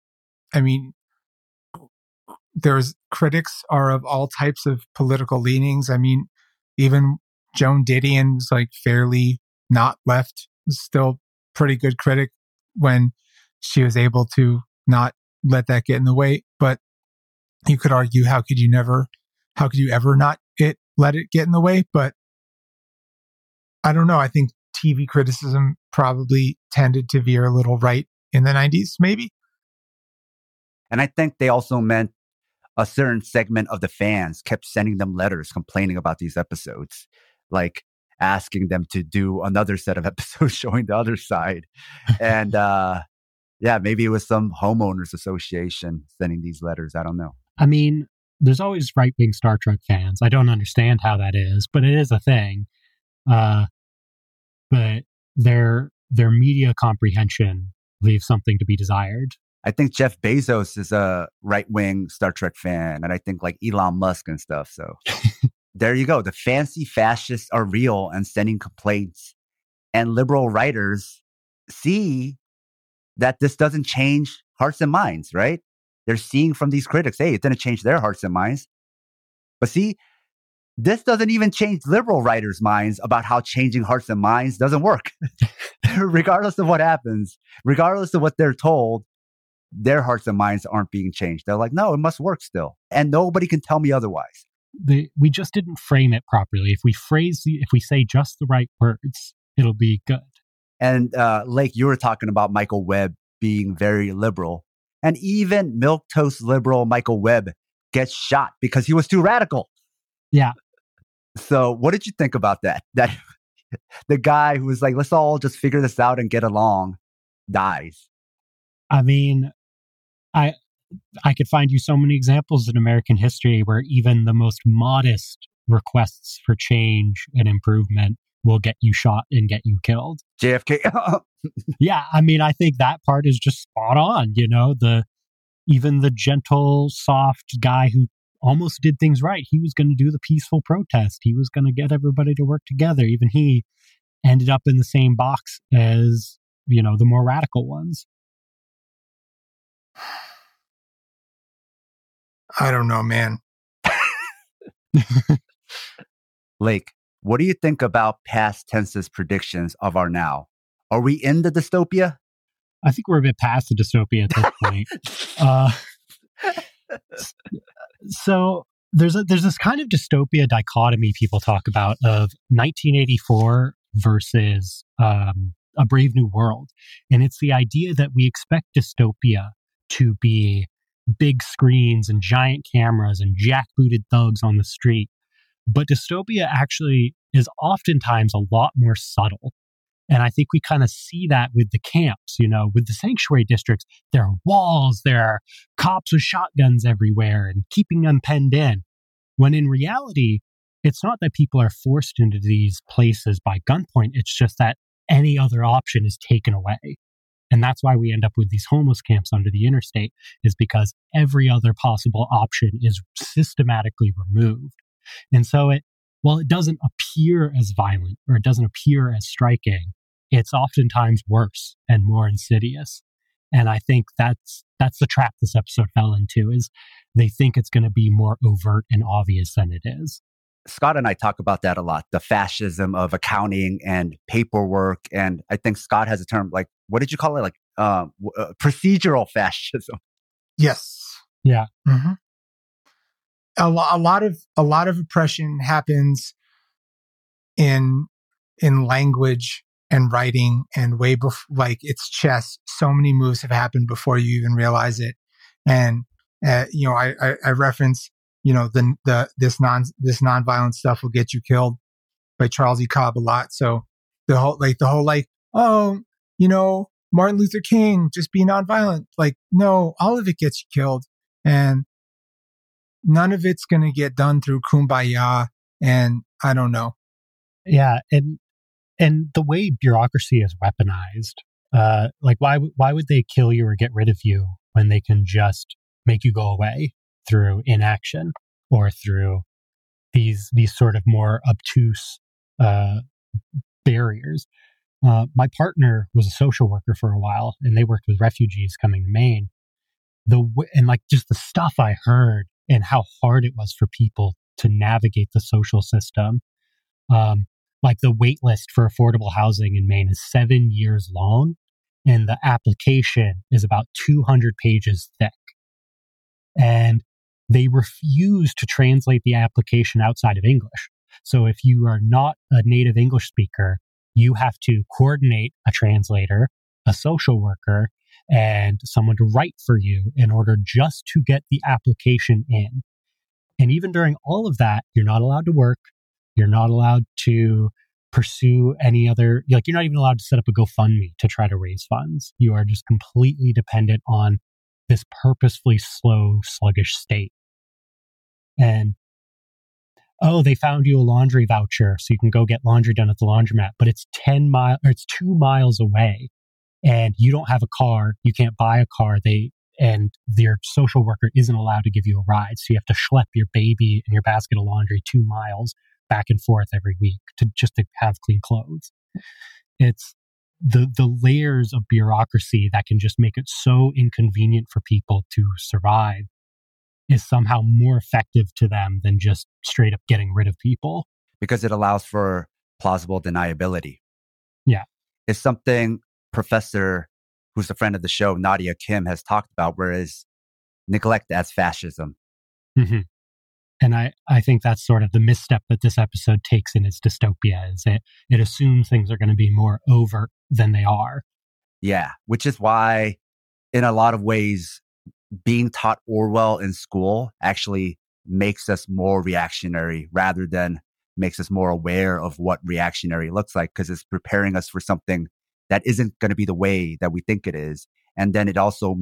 critics are of all types of political leanings. I mean, even Joan Didion's like fairly not left, still pretty good critic when she was able to not let that get in the way. But you could argue, how could you ever not let it get in the way? But I don't know. I think TV criticism probably tended to veer a little right in the 90s, maybe. And I think they also meant a certain segment of the fans kept sending them letters complaining about these episodes. Like, asking them to do another set of episodes showing the other side. And yeah, maybe it was some homeowners association sending these letters. I don't know. I mean, there's always right-wing Star Trek fans. I don't understand how that is, but it is a thing. But their media comprehension leaves something to be desired. I think Jeff Bezos is a right-wing Star Trek fan, and I think like Elon Musk and stuff. So there you go. The fancy fascists are real and sending complaints. And liberal writers see that this doesn't change hearts and minds, right? They're seeing from these critics, hey, it didn't change their hearts and minds. But see, this doesn't even change liberal writers' minds about how changing hearts and minds doesn't work. Regardless of what happens, regardless of what they're told, their hearts and minds aren't being changed. They're like, no, it must work still. And nobody can tell me otherwise. We just didn't frame it properly. If we say just the right words, it'll be good. And Lake, you were talking about Michael Webb being very liberal. And even milquetoast liberal Michael Webb gets shot because he was too radical. Yeah. So what did you think about that? That the guy who was like, let's all just figure this out and get along, dies. I mean, I could find you so many examples in American history where even the most modest requests for change and improvement will get you shot and get you killed. JFK. Yeah, I mean, I think that part is just spot on. You know, even the gentle, soft guy who almost did things right. He was going to do the peaceful protest. He was going to get everybody to work together. Even he ended up in the same box as, you know, the more radical ones. I don't know, man. Lake, what do you think about past tense's predictions of our now? Are we in the dystopia? I think we're a bit past the dystopia at this point. So there's this kind of dystopia dichotomy people talk about of 1984 versus A Brave New World. And it's the idea that we expect dystopia to be big screens and giant cameras and jackbooted thugs on the street. But dystopia actually is oftentimes a lot more subtle. And I think we kind of see that with the camps, you know, with the sanctuary districts. There are walls, there are cops with shotguns everywhere and keeping them penned in. When in reality, it's not that people are forced into these places by gunpoint. It's just that any other option is taken away. And that's why we end up with these homeless camps under the interstate, is because every other possible option is systematically removed. And so while it doesn't appear as violent or it doesn't appear as striking, it's oftentimes worse and more insidious. And I think that's the trap this episode fell into, is they think it's going to be more overt and obvious than it is. Scott and I talk about that a lot, the fascism of accounting and paperwork. And I think Scott has a term, like, what did you call it? Like procedural fascism. Yes. Yeah. Mm-hmm. A lot of oppression happens in language and writing, and way before, like, it's chess. So many moves have happened before you even realize it. And you know, I reference, you know, this nonviolent stuff will get you killed by Charles E. Cobb a lot. So the whole oh, you know, Martin Luther King, just be nonviolent. Like, no, all of it gets you killed, and none of it's going to get done through kumbaya. And I don't know. Yeah, and the way bureaucracy is weaponized, like why would they kill you or get rid of you when they can just make you go away through inaction or through these sort of more obtuse barriers? My partner was a social worker for a while, and they worked with refugees coming to Maine. And like just the stuff I heard and how hard it was for people to navigate the social system. Like the wait list for affordable housing in Maine is 7 years long, and the application is about 200 pages thick. And they refuse to translate the application outside of English. So if you are not a native English speaker, you have to coordinate a translator, a social worker, and someone to write for you in order just to get the application in. And even during all of that, you're not allowed to work. You're not allowed to pursue any other, like, you're not even allowed to set up a GoFundMe to try to raise funds. You are just completely dependent on this purposefully slow, sluggish state. And, oh, they found you a laundry voucher so you can go get laundry done at the laundromat, but it's 2 miles away and you don't have a car. You can't buy a car. And their social worker isn't allowed to give you a ride. So you have to schlep your baby and your basket of laundry 2 miles back and forth every week just to have clean clothes. It's the layers of bureaucracy that can just make it so inconvenient for people to survive is somehow more effective to them than just straight up getting rid of people. Because it allows for plausible deniability. Yeah. It's something Professor, who's a friend of the show, Nadia Kim, has talked about, whereas neglect as fascism. Mm-hmm. And I think that's sort of the misstep that this episode takes in its dystopia, is it assumes things are going to be more overt than they are. Yeah, which is why, in a lot of ways, being taught Orwell in school actually makes us more reactionary rather than makes us more aware of what reactionary looks like, because it's preparing us for something that isn't going to be the way that we think it is. And then it also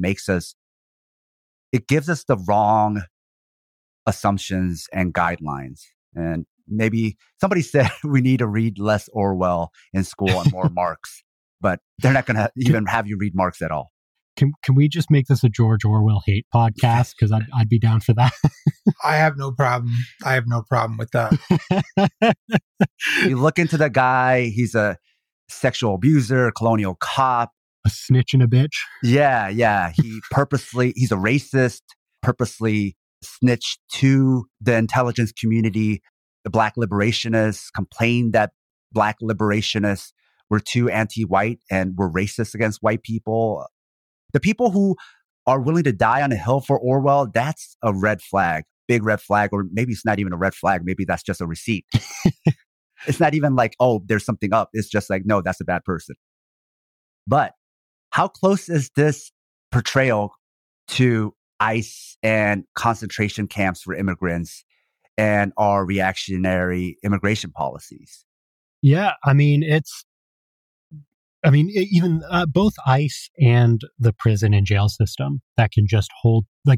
it gives us the wrong assumptions and guidelines. And maybe somebody said we need to read less Orwell in school and more Marx, but they're not going to even have you read Marx at all. Can we just make this a George Orwell hate podcast? Because I'd be down for that. I have no problem. I have no problem with that. You look into the guy, he's a sexual abuser, colonial cop. A snitch and a bitch. Yeah. He's a racist, purposely snitched to the intelligence community. The Black liberationists complained that Black liberationists were too anti-white and were racist against white people. The people who are willing to die on a hill for Orwell, that's a red flag, big red flag, or maybe it's not even a red flag. Maybe that's just a receipt. It's not even like, oh, there's something up. It's just like, no, that's a bad person. But how close is this portrayal to ICE and concentration camps for immigrants and our reactionary immigration policies? Yeah, even both ICE and the prison and jail system that can just hold, like,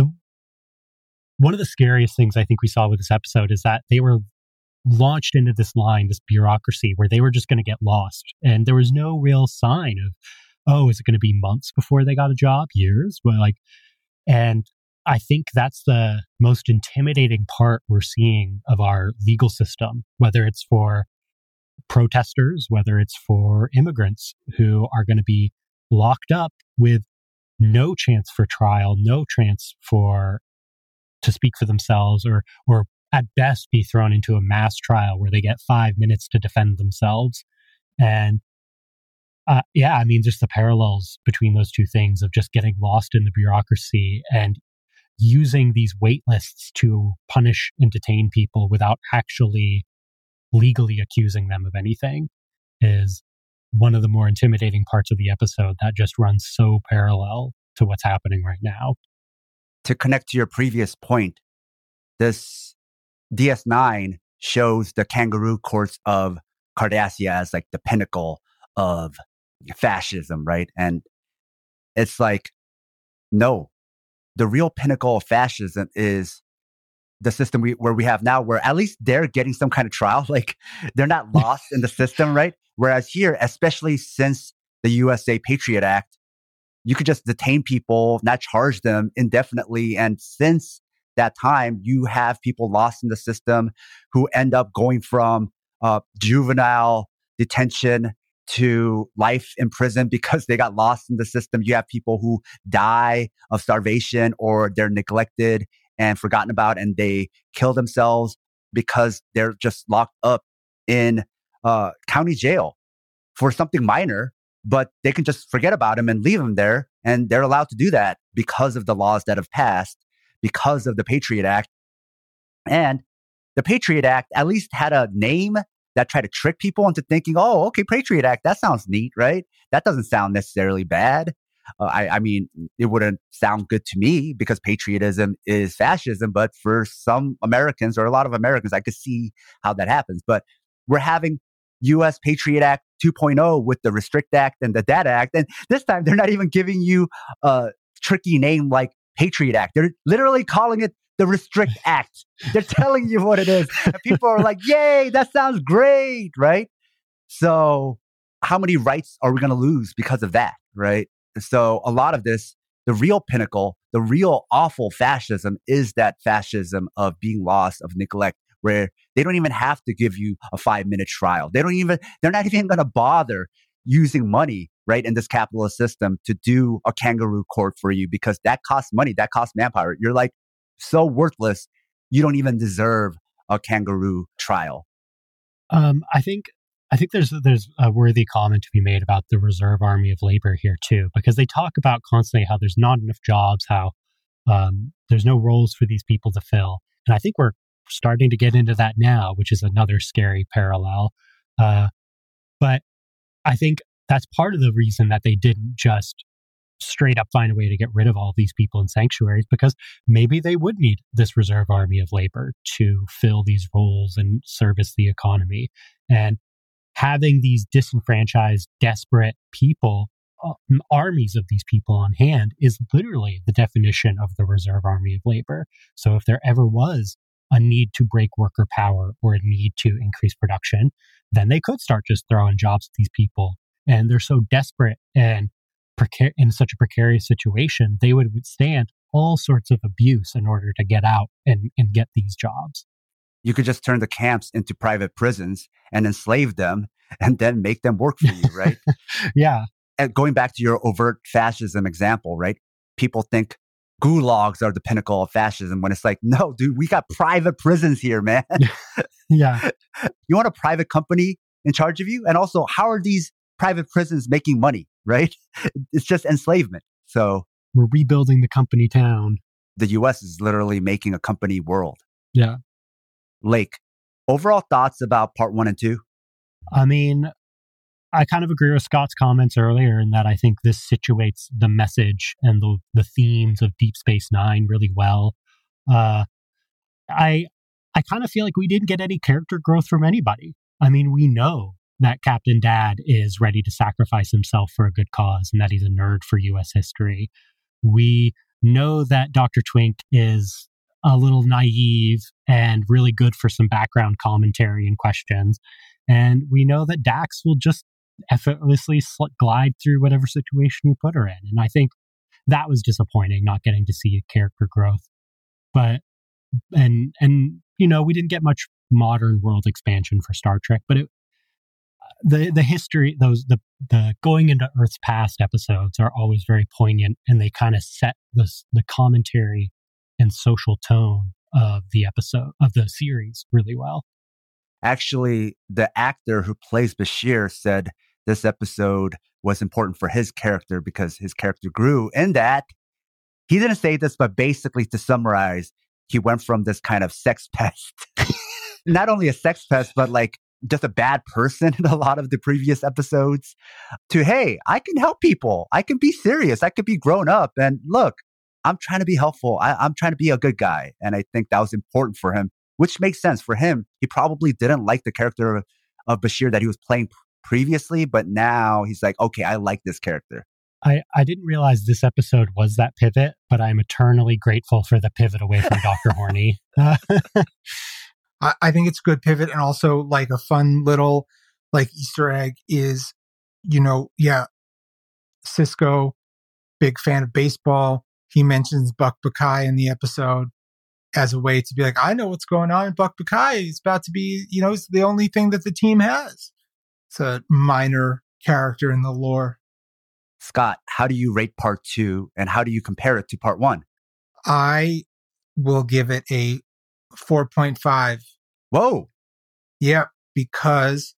one of the scariest things I think we saw with this episode is that they were launched into this bureaucracy where they were just going to get lost. And there was no real sign of, oh, is it going to be months before they got a job? Years? And I think that's the most intimidating part we're seeing of our legal system, whether it's for protesters, whether it's for immigrants who are going to be locked up with no chance for trial, no chance to speak for themselves, or at best be thrown into a mass trial where they get 5 minutes to defend themselves. And just the parallels between those two things of just getting lost in the bureaucracy and using these wait lists to punish and detain people without actually legally accusing them of anything is one of the more intimidating parts of the episode that just runs so parallel to what's happening right now. To connect to your previous point, this DS9 shows the kangaroo courts of Cardassia as like the pinnacle of fascism, right? And it's like, no, the real pinnacle of fascism is the system where we have now, where at least they're getting some kind of trial. Like, they're not lost in the system, right? Whereas here, especially since the USA Patriot Act, you could just detain people, not charge them indefinitely. And since that time, you have people lost in the system who end up going from juvenile detention to life in prison because they got lost in the system. You have people who die of starvation, or they're neglected and forgotten about, and they kill themselves because they're just locked up in county jail for something minor, but they can just forget about them and leave them there. And they're allowed to do that because of the laws that have passed, because of the Patriot Act. And the Patriot Act at least had a name that tried to trick people into thinking, oh, okay, Patriot Act, that sounds neat, right? That doesn't sound necessarily bad. I mean, it wouldn't sound good to me because patriotism is fascism, but for some Americans, or a lot of Americans, I could see how that happens. But we're having US Patriot Act 2.0 with the Restrict Act and the Data Act. And this time they're not even giving you a tricky name like Patriot Act. They're literally calling it the Restrict Act. They're telling you what it is. And people are like, yay, that sounds great, right? So how many rights are we going to lose because of that, right? So a lot of this, the real pinnacle, the real awful fascism is that fascism of being lost, of neglect, where they don't even have to give you a 5-minute trial. They're not even going to bother using money, right, in this capitalist system to do a kangaroo court for you because that costs money, that costs manpower. You're like so worthless, you don't even deserve a kangaroo trial. I think there's a worthy comment to be made about the reserve army of labor here too, because they talk about constantly how there's not enough jobs, how there's no roles for these people to fill, and I think we're starting to get into that now, which is another scary parallel. But I think that's part of the reason that they didn't just straight up find a way to get rid of all these people in sanctuaries, because maybe they would need this reserve army of labor to fill these roles and service the economy. And having these disenfranchised, desperate people, armies of these people on hand, is literally the definition of the reserve army of labor. So if there ever was a need to break worker power or a need to increase production, then they could start just throwing jobs at these people. And they're so desperate and in such a precarious situation, they would withstand all sorts of abuse in order to get out and get these jobs. You could just turn the camps into private prisons and enslave them and then make them work for you, right? Yeah. And going back to your overt fascism example, right? People think gulags are the pinnacle of fascism when it's like, no, dude, we got private prisons here, man. Yeah. You want a private company in charge of you? And also, how are these private prisons making money, right? It's just enslavement. So we're rebuilding the company town. The US is literally making a company world. Yeah. Lake, overall thoughts about part 1 and 2? I mean, I kind of agree with Scott's comments earlier in that I think this situates the message and the themes of Deep Space Nine really well. I kind of feel like we didn't get any character growth from anybody. I mean, we know that Captain Dad is ready to sacrifice himself for a good cause and that he's a nerd for U.S. history. We know that Dr. Twink is a little naive and really good for some background commentary and questions. And we know that Dax will just effortlessly glide through whatever situation you put her in. And I think that was disappointing, not getting to see character growth. But, and you know, we didn't get much modern world expansion for Star Trek, but the history, the going into Earth's past episodes are always very poignant, and they kind of set the commentary and social tone of the episode, of the series, really well. Actually, the actor who plays Bashir said this episode was important for his character because his character grew in that. He didn't say this, but basically to summarize, he went from this kind of sex pest, not only a sex pest, but like just a bad person in a lot of the previous episodes, to, hey, I can help people. I can be serious. I can be grown up. And look, I'm trying to be helpful. I'm trying to be a good guy. And I think that was important for him, which makes sense for him. He probably didn't like the character of Bashir that he was playing previously, but now he's like, okay, I like this character. I didn't realize this episode was that pivot, but I'm eternally grateful for the pivot away from Dr. Horny. I think it's a good pivot, and also like a fun little like Easter egg is, you know, Sisko, big fan of baseball. He mentions Buck Buckeye in the episode as a way to be like, I know what's going on in Buck Buckeye. He's about to be, you know, it's the only thing that the team has. It's a minor character in the lore. Scott, how do you rate part 2 and how do you compare it to part 1? I will give it a 4.5. Whoa. Yeah, because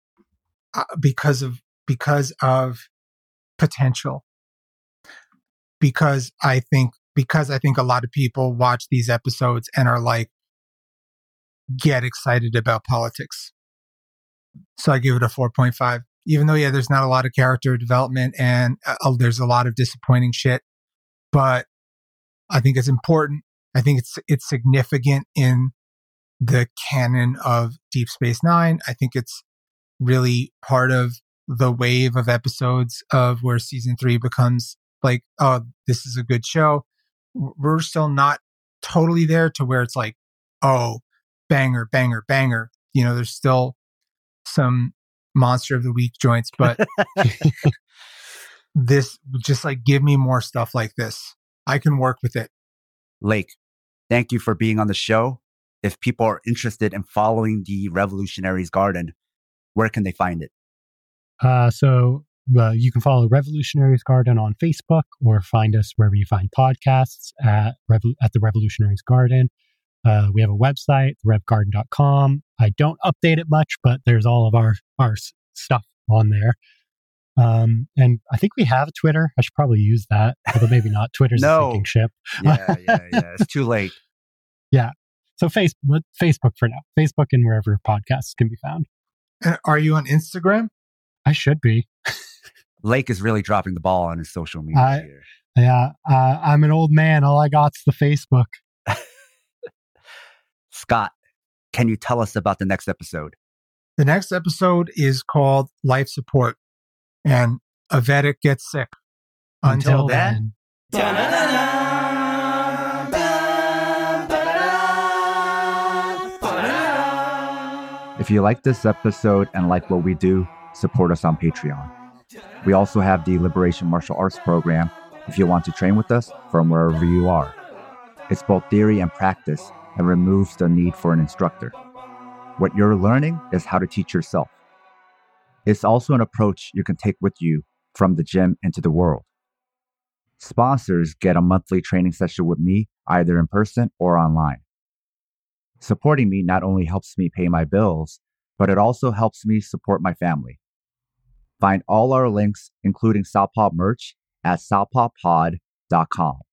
of potential. Because I think a lot of people watch these episodes and are like, get excited about politics. So I give it a 4.5. Even though, there's not a lot of character development and there's a lot of disappointing shit, but I think it's important. I think it's significant in the canon of Deep Space Nine. I think it's really part of the wave of episodes of where season 3 becomes like, oh, this is a good show. We're still not totally there to where it's like, oh, banger, banger, banger. You know, there's still some monster of the week joints, but this just like, give me more stuff like this. I can work with it. Lake, thank you for being on the show. If people are interested in following the Revolutionaries Garden, where can they find it? So you can follow Revolutionaries Garden on Facebook or find us wherever you find podcasts at the Revolutionaries Garden. We have a website, revgarden.com. I don't update it much, but there's all of our stuff on there. And I think we have a Twitter. I should probably use that, although maybe not. Twitter's a sinking ship. Yeah. It's too late. Yeah. So Facebook for now. Facebook and wherever podcasts can be found. And are you on Instagram? I should be. Lake is really dropping the ball on his social media here. Yeah. I'm an old man. All I got's the Facebook. Scott, can you tell us about the next episode? The next episode is called Life Support, and a Vedic gets sick. Until then. If you like this episode and like what we do, support us on Patreon. We also have the Liberation Martial Arts program if you want to train with us from wherever you are. It's both theory and practice and removes the need for an instructor. What you're learning is how to teach yourself. It's also an approach you can take with you from the gym into the world. Sponsors get a monthly training session with me, either in person or online. Supporting me not only helps me pay my bills, but it also helps me support my family. Find all our links, including Southpaw merch, at southpawpod.com.